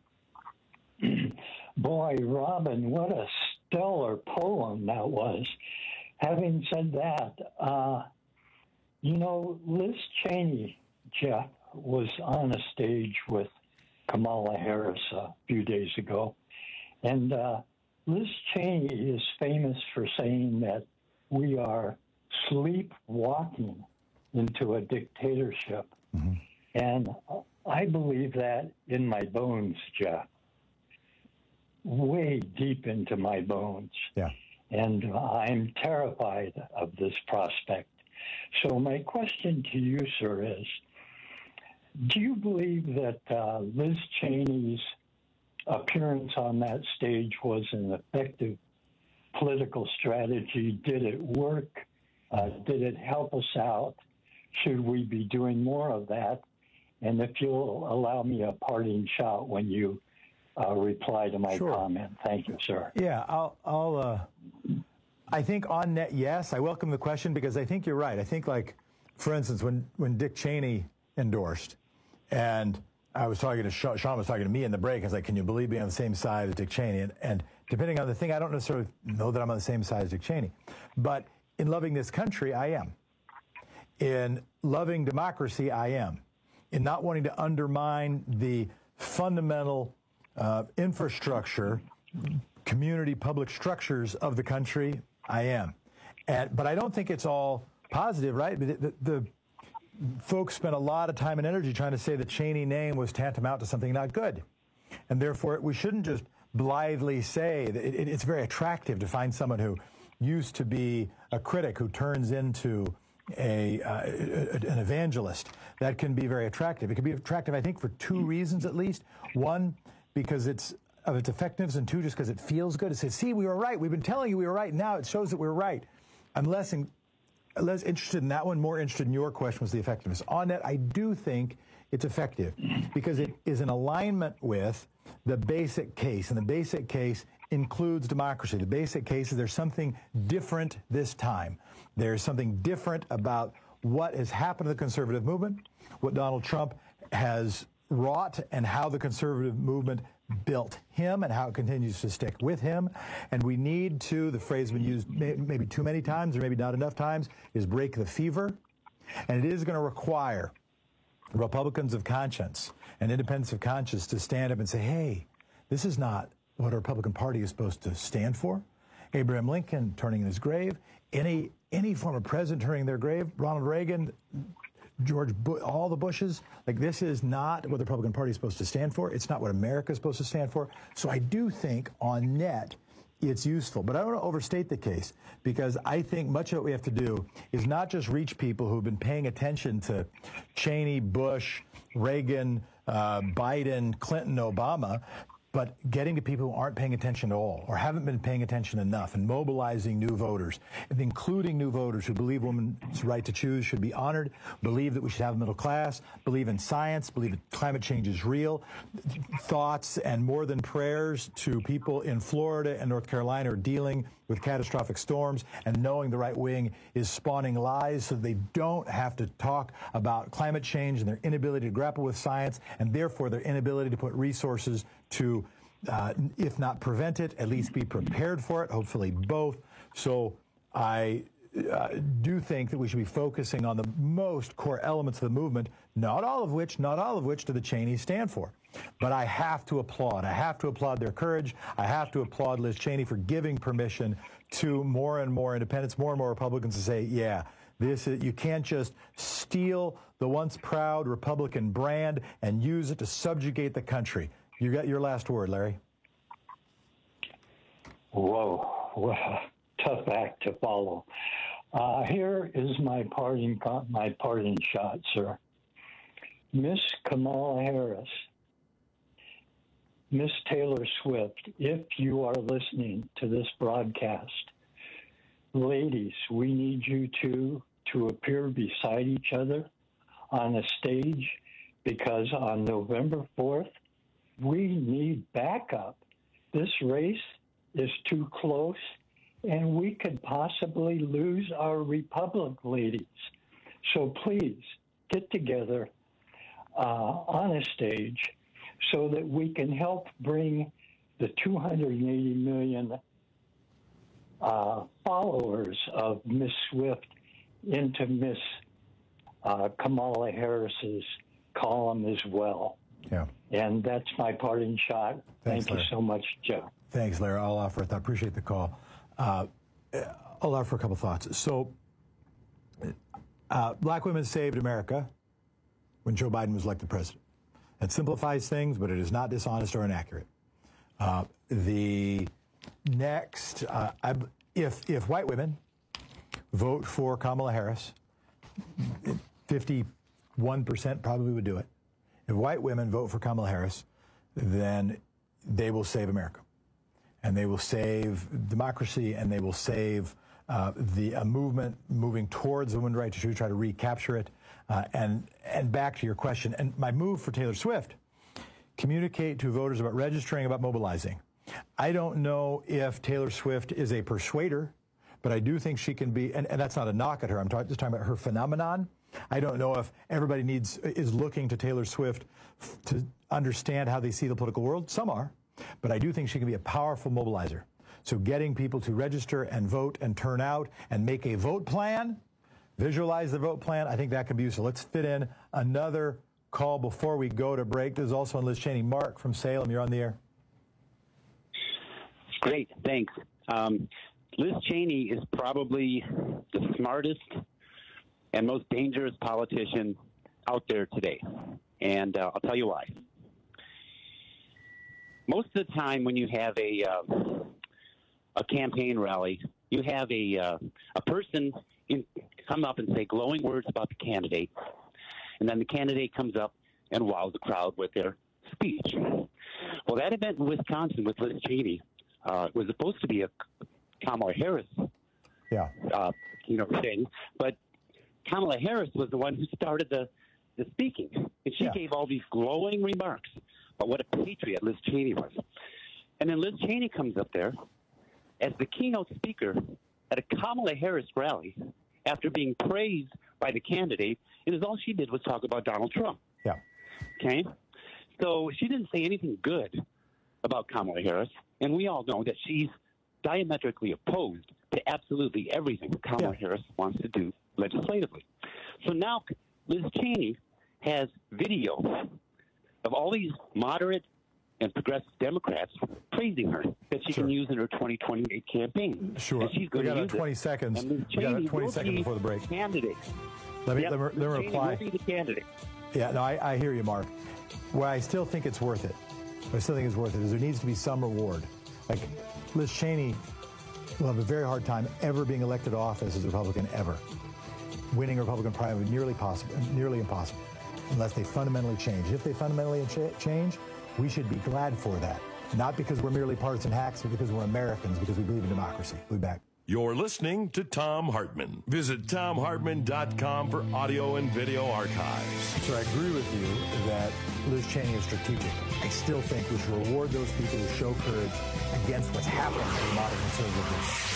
Speaker 12: Boy, Robin, what a stellar poem that was. Having said that, uh, you know, Liz Cheney, Jeff, was on a stage with Kamala Harris a few days ago. And uh, Liz Cheney is famous for saying that we are sleepwalking into a dictatorship. Mm-hmm. And I believe that in my bones, Jeff, way deep into my bones.
Speaker 19: Yeah.
Speaker 12: And I'm terrified of this prospect. So my question to you, sir, is, do you believe that uh, Liz Cheney's appearance on that stage was an effective political strategy? Did it work? Uh, did it help us out? Should we be doing more of that? And if you'll allow me a parting shot when you uh, reply to my
Speaker 19: sure.
Speaker 12: comment. Thank you, sir.
Speaker 19: Yeah, I'll, I'll uh, I think on net, yes. I welcome the question because I think you're right. I think, like, for instance, when, when Dick Cheney endorsed, and I was talking to Sean, Sean was talking to me in the break, I was like, can you believe me on the same side as Dick Cheney? And, and depending on the thing, I don't necessarily know that I'm on the same side as Dick Cheney. But in loving this country, I am. In loving democracy, I am. In not wanting to undermine the fundamental uh, infrastructure, community public structures of the country, I am. And, but I don't think it's all positive, right? The, the, the folks spent a lot of time and energy trying to say the Cheney name was tantamount to something not good. And therefore, we shouldn't just blithely say that it, it, it's very attractive to find someone who used to be a critic who turns into a, uh, an evangelist. That can be very attractive. It can be attractive, I think, for two reasons at least. One, because it's of its effectiveness, and two, just because it feels good. It says, see, we were right. We've been telling you we were right. Now it shows that we were right. I'm less, in, less interested in that one, more interested in your question was the effectiveness. On that, I do think it's effective because it is in alignment with the basic case, and the basic case includes democracy. The basic case is there's something different this time. There's something different about what has happened to the conservative movement, what Donald Trump has wrought, and how the conservative movement built him and how it continues to stick with him. And we need to, the phrase has been used may, maybe too many times or maybe not enough times, is break the fever. And it is going to require Republicans of conscience and independents of conscience to stand up and say, hey, this is not what a Republican Party is supposed to stand for. Abraham Lincoln turning in his grave, any any former president turning in their grave, Ronald Reagan, George Bush, all the Bushes, like this is not what the Republican Party is supposed to stand for. It's not what America is supposed to stand for. So I do think on net, it's useful. But I don't want to overstate the case because I think much of what we have to do is not just reach people who've been paying attention to Cheney, Bush, Reagan, uh, Biden, Clinton, Obama, but getting to people who aren't paying attention at all or haven't been paying attention enough and mobilizing new voters, and including new voters who believe women's right to choose should be honored, believe that we should have a middle class, believe in science, believe that climate change is real. Thoughts and more than prayers to people in Florida and North Carolina who are dealing with catastrophic storms and knowing the right wing is spawning lies so they don't have to talk about climate change and their inability to grapple with science and therefore their inability to put resources to, uh, if not prevent it, at least be prepared for it, hopefully both. So I uh, do think that we should be focusing on the most core elements of the movement, not all of which, not all of which do the Cheneys stand for. But I have to applaud. I have to applaud their courage. I have to applaud Liz Cheney for giving permission to more and more independents, more and more Republicans to say, yeah, this is, you can't just steal the once proud Republican brand and use it to subjugate the country. You got your last word, Larry.
Speaker 12: Whoa, well, tough act to follow. Uh, here is my parting my parting shot, sir. Miss Kamala Harris, Miss Taylor Swift, if you are listening to this broadcast, ladies, we need you two to appear beside each other on a stage because on November fourth, we need backup. This race is too close, and we could possibly lose our republic, ladies. So please get together uh, on a stage so that we can help bring the two hundred eighty million uh, followers of Miss Swift into Miss uh, Kamala Harris's column as well.
Speaker 19: Yeah.
Speaker 12: And that's my parting shot.
Speaker 19: Thanks,
Speaker 12: Thank you
Speaker 19: Larry.
Speaker 12: so much, Joe.
Speaker 19: Thanks, Larry. I'll offer it. I appreciate the call. Uh, I'll offer a couple thoughts. So, uh, black women saved America when Joe Biden was elected president. That simplifies things, but it is not dishonest or inaccurate. Uh, the next, uh, I, if if white women vote for Kamala Harris, fifty-one percent probably would do it. If white women vote for Kamala Harris, then they will save America. And they will save democracy, and they will save uh, the a movement moving towards the women's right to choose, try to recapture it. Uh, and and back to your question, and my move for Taylor Swift, communicate to voters about registering, about mobilizing. I don't know if Taylor Swift is a persuader, but I do think she can be, and, and that's not a knock at her. I'm talk, just talking about her phenomenon. I don't know if everybody needs is looking to Taylor Swift f- to understand how they see the political world. Some are, but I do think she can be a powerful mobilizer. So getting people to register and vote and turn out and make a vote plan, visualize the vote plan, I think that can be useful. Let's fit in another call before we go to break. There's also on Liz Cheney. Mark from Salem, you're on the air.
Speaker 13: Great, thanks. Um, Liz Cheney is probably the smartest and most dangerous politician out there today. And uh, I'll tell you why. Most of the time when you have a uh, a campaign rally, you have a uh, a person in, come up and say glowing words about the candidate, and then the candidate comes up and wows the crowd with their speech. Well, that event in Wisconsin with Liz Cheney uh, was supposed to be a Kamala Harris,
Speaker 19: yeah,
Speaker 13: uh, you know, thing, but Kamala Harris was the one who started the, the speaking, and she yeah. gave all these glowing remarks about what a patriot Liz Cheney was. And then Liz Cheney comes up there as the keynote speaker at a Kamala Harris rally after being praised by the candidate, and all she did was talk about Donald Trump.
Speaker 19: Yeah.
Speaker 13: Okay? So she didn't say anything good about Kamala Harris, and we all know that she's diametrically opposed to absolutely everything Kamala yeah. Harris wants to do legislatively. So now Liz Cheney has video of all these moderate and progressive Democrats praising her that she sure. can use in her twenty twenty-eight campaign.
Speaker 19: Sure.
Speaker 13: And she's going
Speaker 19: we got
Speaker 13: to use
Speaker 19: twenty
Speaker 13: it.
Speaker 19: seconds.
Speaker 13: And Liz
Speaker 19: we got
Speaker 13: Cheney
Speaker 19: twenty
Speaker 13: will
Speaker 19: seconds
Speaker 13: be
Speaker 19: before the break.
Speaker 13: Candidate.
Speaker 19: Let me,
Speaker 13: yep.
Speaker 19: let me, let me
Speaker 13: Liz
Speaker 19: reply.
Speaker 13: Cheney will be the candidate.
Speaker 19: Yeah, no, I, I hear you, Mark. Well, I still think it's worth it. What I still think it's worth it is there needs to be some reward. Like Liz Cheney will have a very hard time ever being elected to office as a Republican ever. Winning a Republican primary nearly possible, nearly impossible, unless they fundamentally change. If they fundamentally ch- change, we should be glad for that. Not because we're merely partisan hacks, but because we're Americans, because we believe in democracy. We'll be back.
Speaker 18: You're listening to Thom Hartmann. Visit Thom Hartmann dot com for audio and video archives.
Speaker 19: So I agree with you that Liz Cheney is strategic. I still think we should reward those people who show courage against what's happening to the modern conservative movement.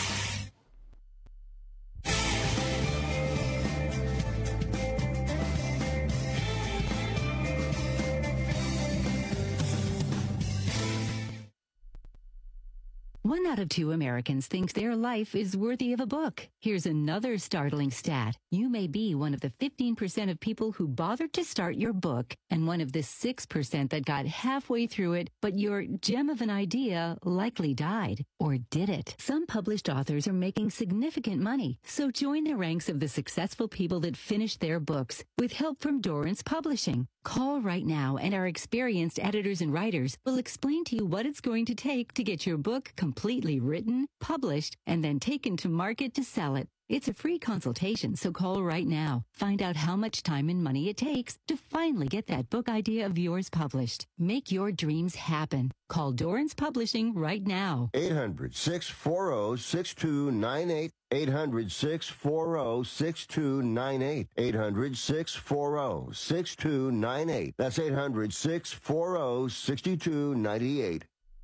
Speaker 14: One out of two Americans thinks their life is worthy of a book. Here's another startling stat. You may be one of the fifteen percent of people who bothered to start your book and one of the six percent that got halfway through it, but your gem of an idea likely died. Or did it? Some published authors are making significant money, so join the ranks of the successful people that finished their books with help from Dorrance Publishing. Call right now and our experienced editors and writers will explain to you what it's going to take to get your book completely written, published, and then taken to market to sell it. It's a free consultation, so call right now. Find out how much time and money it takes to finally get that book idea of yours published. Make your dreams happen. Call Dorrance Publishing right now.
Speaker 22: eight hundred, six four zero, six two nine eight. eight hundred, six four zero, six two nine eight. eight hundred, six four zero, six two nine eight. That's eight hundred, six four zero, six two nine eight.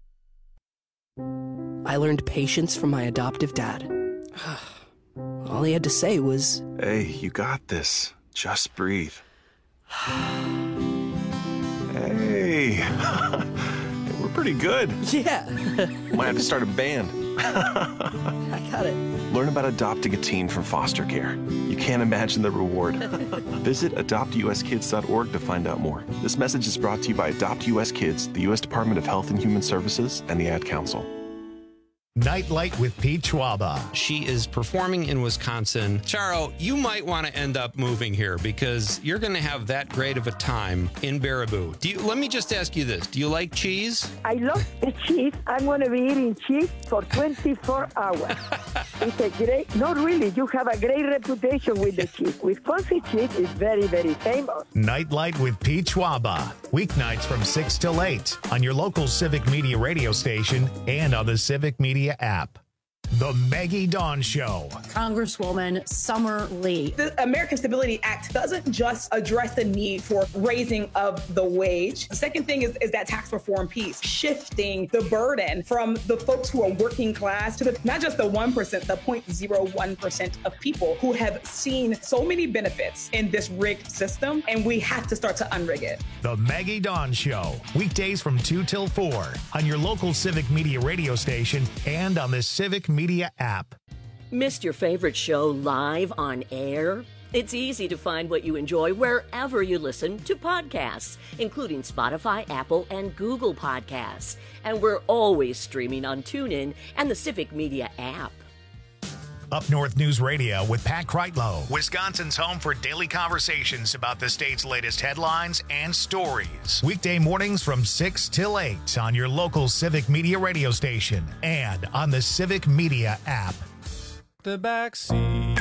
Speaker 21: I learned patience from my adoptive dad. All he had to say was,
Speaker 23: "Hey, you got this. Just breathe." Hey, we're pretty good.
Speaker 21: Yeah.
Speaker 23: Might have to start a band.
Speaker 21: I got it.
Speaker 23: Learn about adopting a teen from foster care. You can't imagine the reward. Visit adopt u s kids dot org to find out more. This message is brought to you by Adopt U S Kids, the U S Department of Health and Human Services, and the Ad Council.
Speaker 1: Nightlight with Pete Schwaba.
Speaker 17: She is performing in Wisconsin. Charo, you might want to end up moving here because you're going to have that great of a time in Baraboo. Do you, let me just ask you this. Do you like cheese?
Speaker 24: I love the cheese. I'm going to be eating cheese for twenty-four hours. It's a great, not really. You have a great reputation with the cheese. Wisconsin cheese is very, very famous.
Speaker 1: Nightlight with Pete Schwaba. Weeknights from six till eight on your local Civic Media radio station and on the Civic Media app. The Maggie Dawn Show.
Speaker 16: Congresswoman Summer Lee.
Speaker 26: The American Stability Act doesn't just address the need for raising of the wage. The second thing is, is that tax reform piece, shifting the burden from the folks who are working class to the, not just the one percent, the zero point zero one percent of people who have seen so many benefits in this rigged system, and we have to start to unrig it.
Speaker 1: The Maggie Dawn Show. Weekdays from two till four on your local Civic Media radio station and on the Civic Media app.
Speaker 2: Missed your favorite show live on air? It's easy to find what you enjoy wherever you listen to podcasts, including Spotify, Apple, and Google Podcasts. And we're always streaming on TuneIn and the Civic Media app.
Speaker 1: Up North News Radio with Pat Kreitlow, Wisconsin's home for daily conversations about the state's latest headlines and stories. Weekday mornings from six till eight on your local Civic Media radio station and on the Civic Media app.
Speaker 3: The back seat.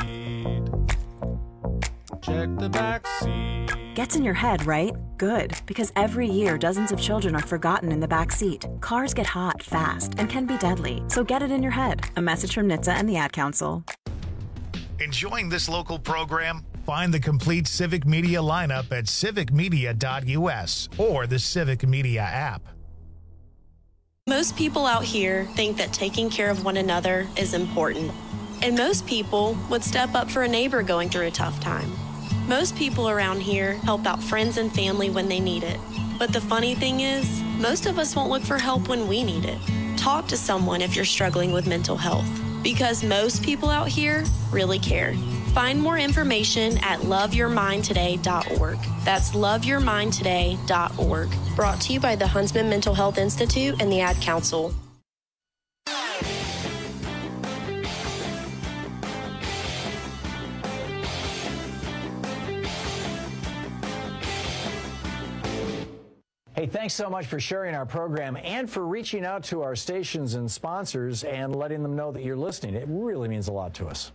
Speaker 3: Check the back seat.
Speaker 4: Gets in your head, right? Good, because every year dozens of children are forgotten in the back seat. Cars get hot fast and can be deadly, so get it in your head. A message from N H T S A and the Ad Council.
Speaker 1: Enjoying this local program? Find the complete Civic Media lineup at civic media dot U S or the Civic Media app.
Speaker 5: Most people out here think that taking care of one another is important. And most people would step up for a neighbor going through a tough time. Most people around here help out friends and family when they need it. But the funny thing is, most of us won't look for help when we need it. Talk to someone if you're struggling with mental health, because most people out here really care. Find more information at love your mind today dot org. That's love your mind today dot org. Brought to you by the Huntsman Mental Health Institute and the Ad Council.
Speaker 7: Hey, thanks so much for sharing our program and for reaching out to our stations and sponsors and letting them know that you're listening. It really means a lot to us.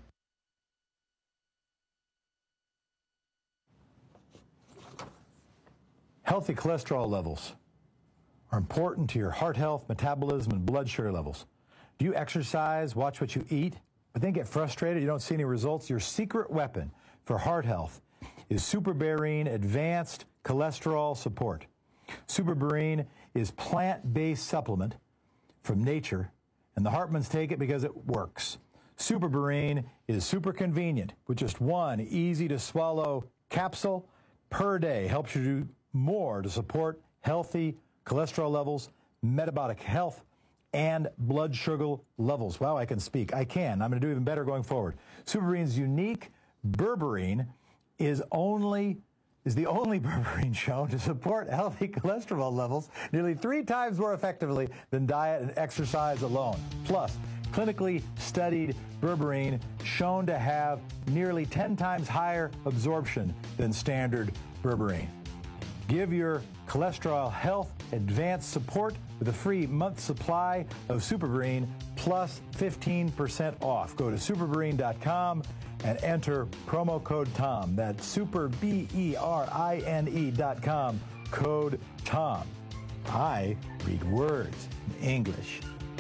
Speaker 19: Healthy cholesterol levels are important to your heart health, metabolism, and blood sugar levels. Do you exercise, watch what you eat, but then get frustrated, you don't see any results? Your secret weapon for heart health is Superbarine Advanced Cholesterol Support. Superbarine is plant-based supplement from nature, and the Hartmans take it because it works. Superbarine is super convenient with just one easy-to-swallow capsule per day. Helps you do more to support healthy cholesterol levels, metabolic health, and blood sugar levels. Wow, I can speak. I can. I'm going to do even better going forward. Superbarine's unique berberine is only is the only berberine shown to support healthy cholesterol levels nearly three times more effectively than diet and exercise alone. Plus, clinically studied berberine shown to have nearly ten times higher absorption than standard berberine. Give your cholesterol health advanced support with a free month supply of Superbarine plus fifteen percent off. Go to superbarine dot com and enter promo code TOM. That's super, B E R I N E dot com, code TOM. I read words in English.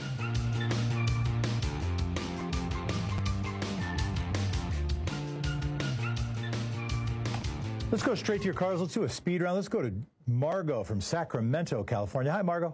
Speaker 19: Let's go straight to your cars. Let's do a speed round. Let's go to Margot from Sacramento, California. Hi, Margot.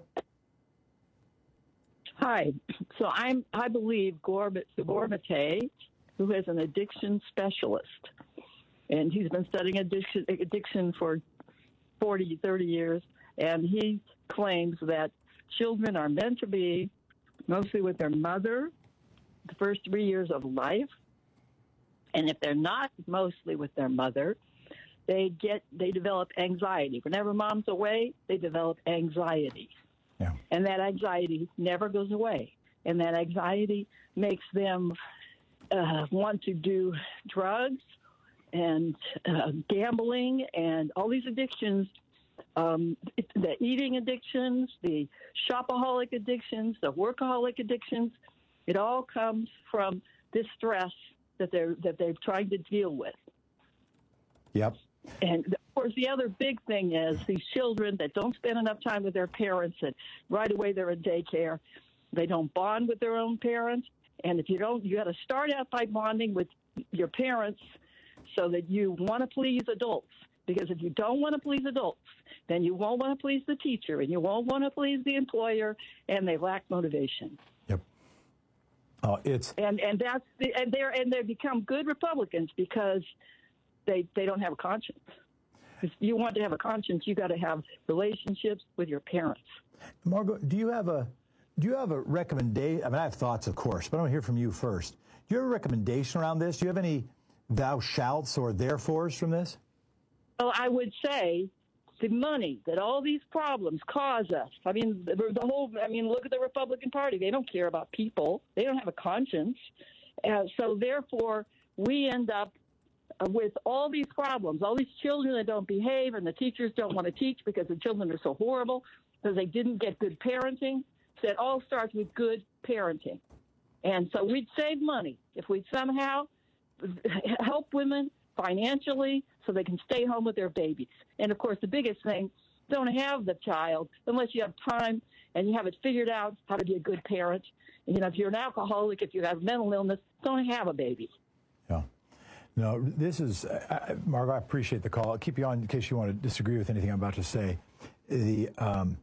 Speaker 20: Hi. So I'm, I believe Gorbet, Gorbate, who is an addiction specialist, and he's been studying addiction, addiction for forty, thirty years, and he claims that children are meant to be mostly with their mother the first three years of life, and if they're not mostly with their mother, they get they develop anxiety. Whenever mom's away, they develop anxiety. Yeah. And that anxiety never goes away. And that anxiety makes them uh, want to do drugs and uh, gambling and all these addictions, um, the eating addictions, the shopaholic addictions, the workaholic addictions. It all comes from this stress that they're that they're trying to deal with.
Speaker 19: Yep.
Speaker 20: And, of course, the other big thing is these children that don't spend enough time with their parents, and right away they're in daycare. They don't bond with their own parents. And if you don't, you got to start out by bonding with your parents so that you want to please adults. Because if you don't want to please adults, then you won't want to please the teacher, and you won't want to please the employer, and they lack motivation.
Speaker 19: Yep. Oh, it's
Speaker 20: and and that's the, and they and they become good Republicans because they they don't have a conscience. If you want to have a conscience, you got to have relationships with your parents.
Speaker 19: Margot, do you have a do you have a recommendation? I mean, I have thoughts, of course, but I want to hear from you first. you have a recommendation around this? Do you have any thou shalts or therefores from this?
Speaker 20: Well, I would say the money that all these problems cause us. I mean, the, the whole, I mean, look at the Republican Party. They don't care about people. They don't have a conscience. Uh, so therefore, we end up with all these problems, all these children that don't behave, and the teachers don't want to teach because the children are so horrible, because they didn't get good parenting. So it all starts with good parenting. And so we'd save money if we'd somehow help women financially so they can stay home with their babies. And, of course, the biggest thing, don't have the child unless you have time and you have it figured out how to be a good parent. And, you know, if you're an alcoholic, if you have mental illness, don't have a baby.
Speaker 19: Yeah. No, this is, uh, Margo, I appreciate the call. I'll keep you on in case you want to disagree with anything I'm about to say. The um,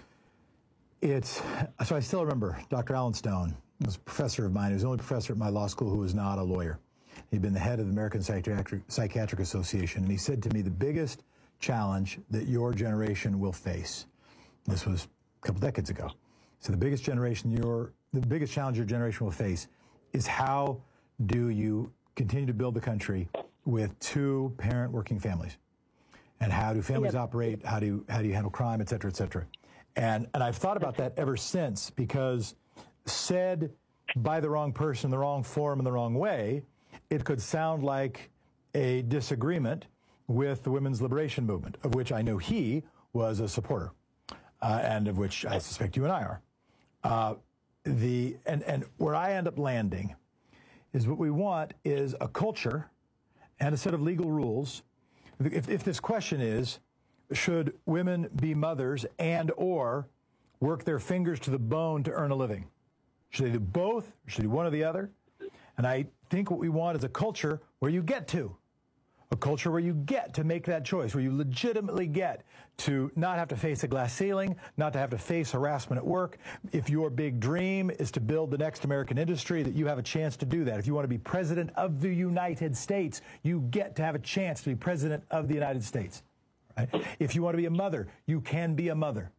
Speaker 19: It's, so I still remember Doctor Alan Stone was a professor of mine. He was the only professor at my law school who was not a lawyer. He'd been the head of the American Psychiatric, Psychiatric Association, and he said to me, the biggest challenge that your generation will face, this was a couple decades ago, so the biggest generation your, the biggest challenge your generation will face is how do you continue to build the country with two parent working families? And how do families yep. operate? How do you, how do you handle crime, et cetera, et cetera? And, and I've thought about that ever since, because said by the wrong person, in the wrong form, in the wrong way, it could sound like a disagreement with the women's liberation movement, of which I know he was a supporter, uh, and of which I suspect you and I are. Uh, the and, and where I end up landing is what we want is a culture and a set of legal rules. If, if this question is, should women be mothers and or work their fingers to the bone to earn a living? Should they do both? Or should they do one or the other? And I think what we want is a culture where you get to. A culture where you get to make that choice, where you legitimately get to not have to face a glass ceiling, not to have to face harassment at work. If your big dream is to build the next American industry, that you have a chance to do that. If you want to be president of the United States, you get to have a chance to be president of the United States. Right? If you want to be a mother, you can be a mother.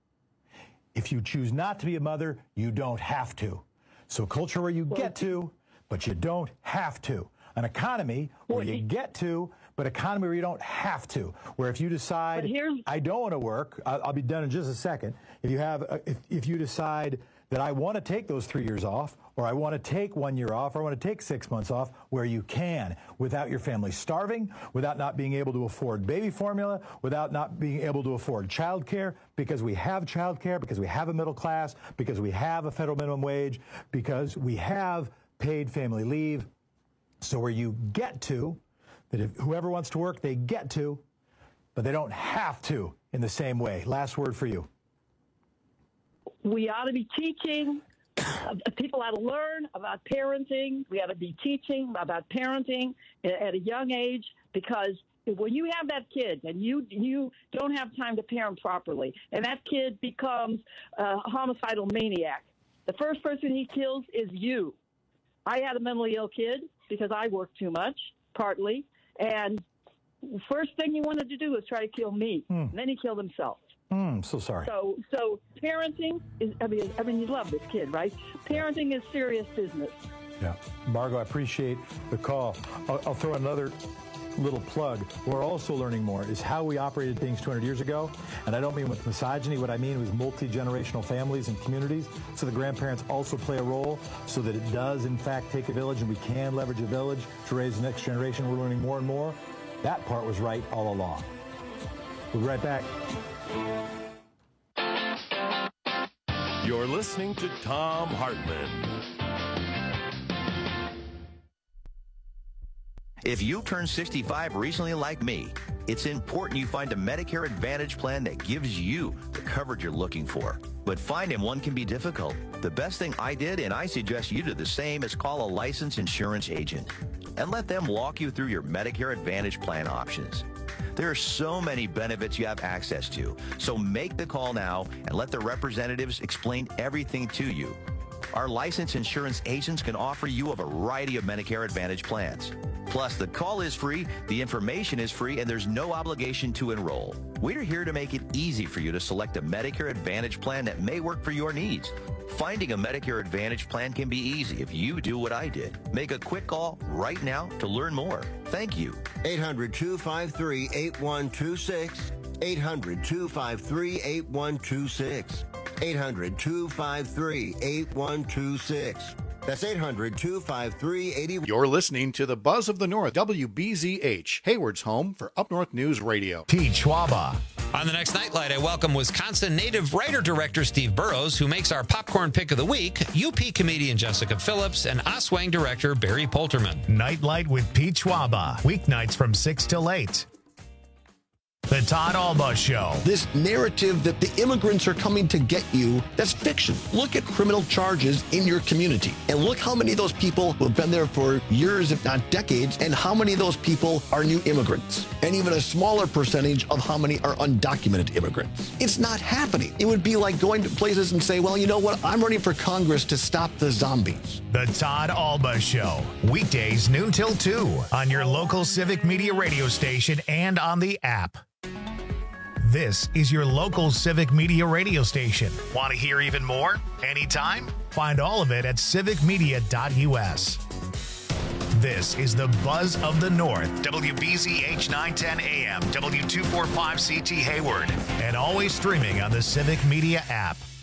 Speaker 19: If you choose not to be a mother, you don't have to. So a culture where you get to, but you don't have to. An economy where you get to, but economy where you don't have to. Where if you decide, I don't want to work, I'll, I'll be done in just a second. If you have, a, if, if you decide that I want to take those three years off, or I want to take one year off, or I want to take six months off, where you can, without your family starving, without not being able to afford baby formula, without not being able to afford child care, because we have child care, because we have a middle class, because we have a federal minimum wage, because we have paid family leave. So where you get to, that if whoever wants to work, they get to, but they don't have to in the same way. Last word for you.
Speaker 20: We ought to be teaching, uh, people ought to learn about parenting. We ought to be teaching about parenting at a young age, because when you have that kid and you you don't have time to parent properly, and that kid becomes a homicidal maniac, the first person he kills is you. I had a mentally ill kid because I worked too much, partly, and the first thing he wanted to do was try to kill me. Hmm. And then he killed himself.
Speaker 19: Hmm, so sorry.
Speaker 20: So, so parenting is, I mean, I mean, you love this kid, right? Parenting is serious business.
Speaker 19: Yeah. Margo, I appreciate the call. I'll, I'll throw another little plug. We're also learning more is how we operated things two hundred years ago. And I don't mean with misogyny. What I mean was multi-generational families and communities. So the grandparents also play a role, so that it does, in fact, take a village, and we can leverage a village to raise the next generation. We're learning more and more. That part was right all along. We'll be right back.
Speaker 18: You're listening to Thom Hartmann.
Speaker 6: If you turned sixty-five recently like me, it's important you find a Medicare Advantage plan that gives you the coverage you're looking for. But finding one can be difficult. The best thing I did, and I suggest you do the same, is call a licensed insurance agent and let them walk you through your Medicare Advantage plan options. There are so many benefits you have access to, so make the call now and let the representatives explain everything to you. Our licensed insurance agents can offer you a variety of Medicare Advantage plans. Plus, the call is free, the information is free, and there's no obligation to enroll. We're here to make it easy for you to select a Medicare Advantage plan that may work for your needs. Finding a Medicare Advantage plan can be easy if you do what I did. Make a quick call right now to learn more. Thank you.
Speaker 22: eight hundred, two five three, eight one two six. eight hundred, two five three, eight one two six. eight hundred, two five three, eight one two six. That's eight hundred, two five three, eight one two six.
Speaker 8: You're listening to the Buzz of the North, W B Z H, Hayward's home for Up North News Radio.
Speaker 1: Pete Schwaba.
Speaker 17: On the next Nightlight, I welcome Wisconsin native writer-director Steve Burrows, who makes our popcorn pick of the week, U P comedian Jessica Phillips, and Oswang director Barry Polterman.
Speaker 1: Nightlight with Pete Schwaba. Weeknights from six till eight. The Todd Alba Show.
Speaker 9: This narrative that the immigrants are coming to get you, that's fiction. Look at criminal charges in your community and look how many of those people who have been there for years, if not decades, and how many of those people are new immigrants, and even a smaller percentage of how many are undocumented immigrants. It's not happening. It would be like going to places and say, well, you know what? I'm running for Congress to stop the zombies.
Speaker 1: The Todd Alba Show. Weekdays noon till two on your local Civic Media radio station and on the app. This is your local Civic Media radio station. Want to hear even more? Anytime? Find all of it at civic media dot u s. This is the Buzz of the North, W B Z H nine ten A M, W two forty-five C T Hayward, and always streaming on the Civic Media app.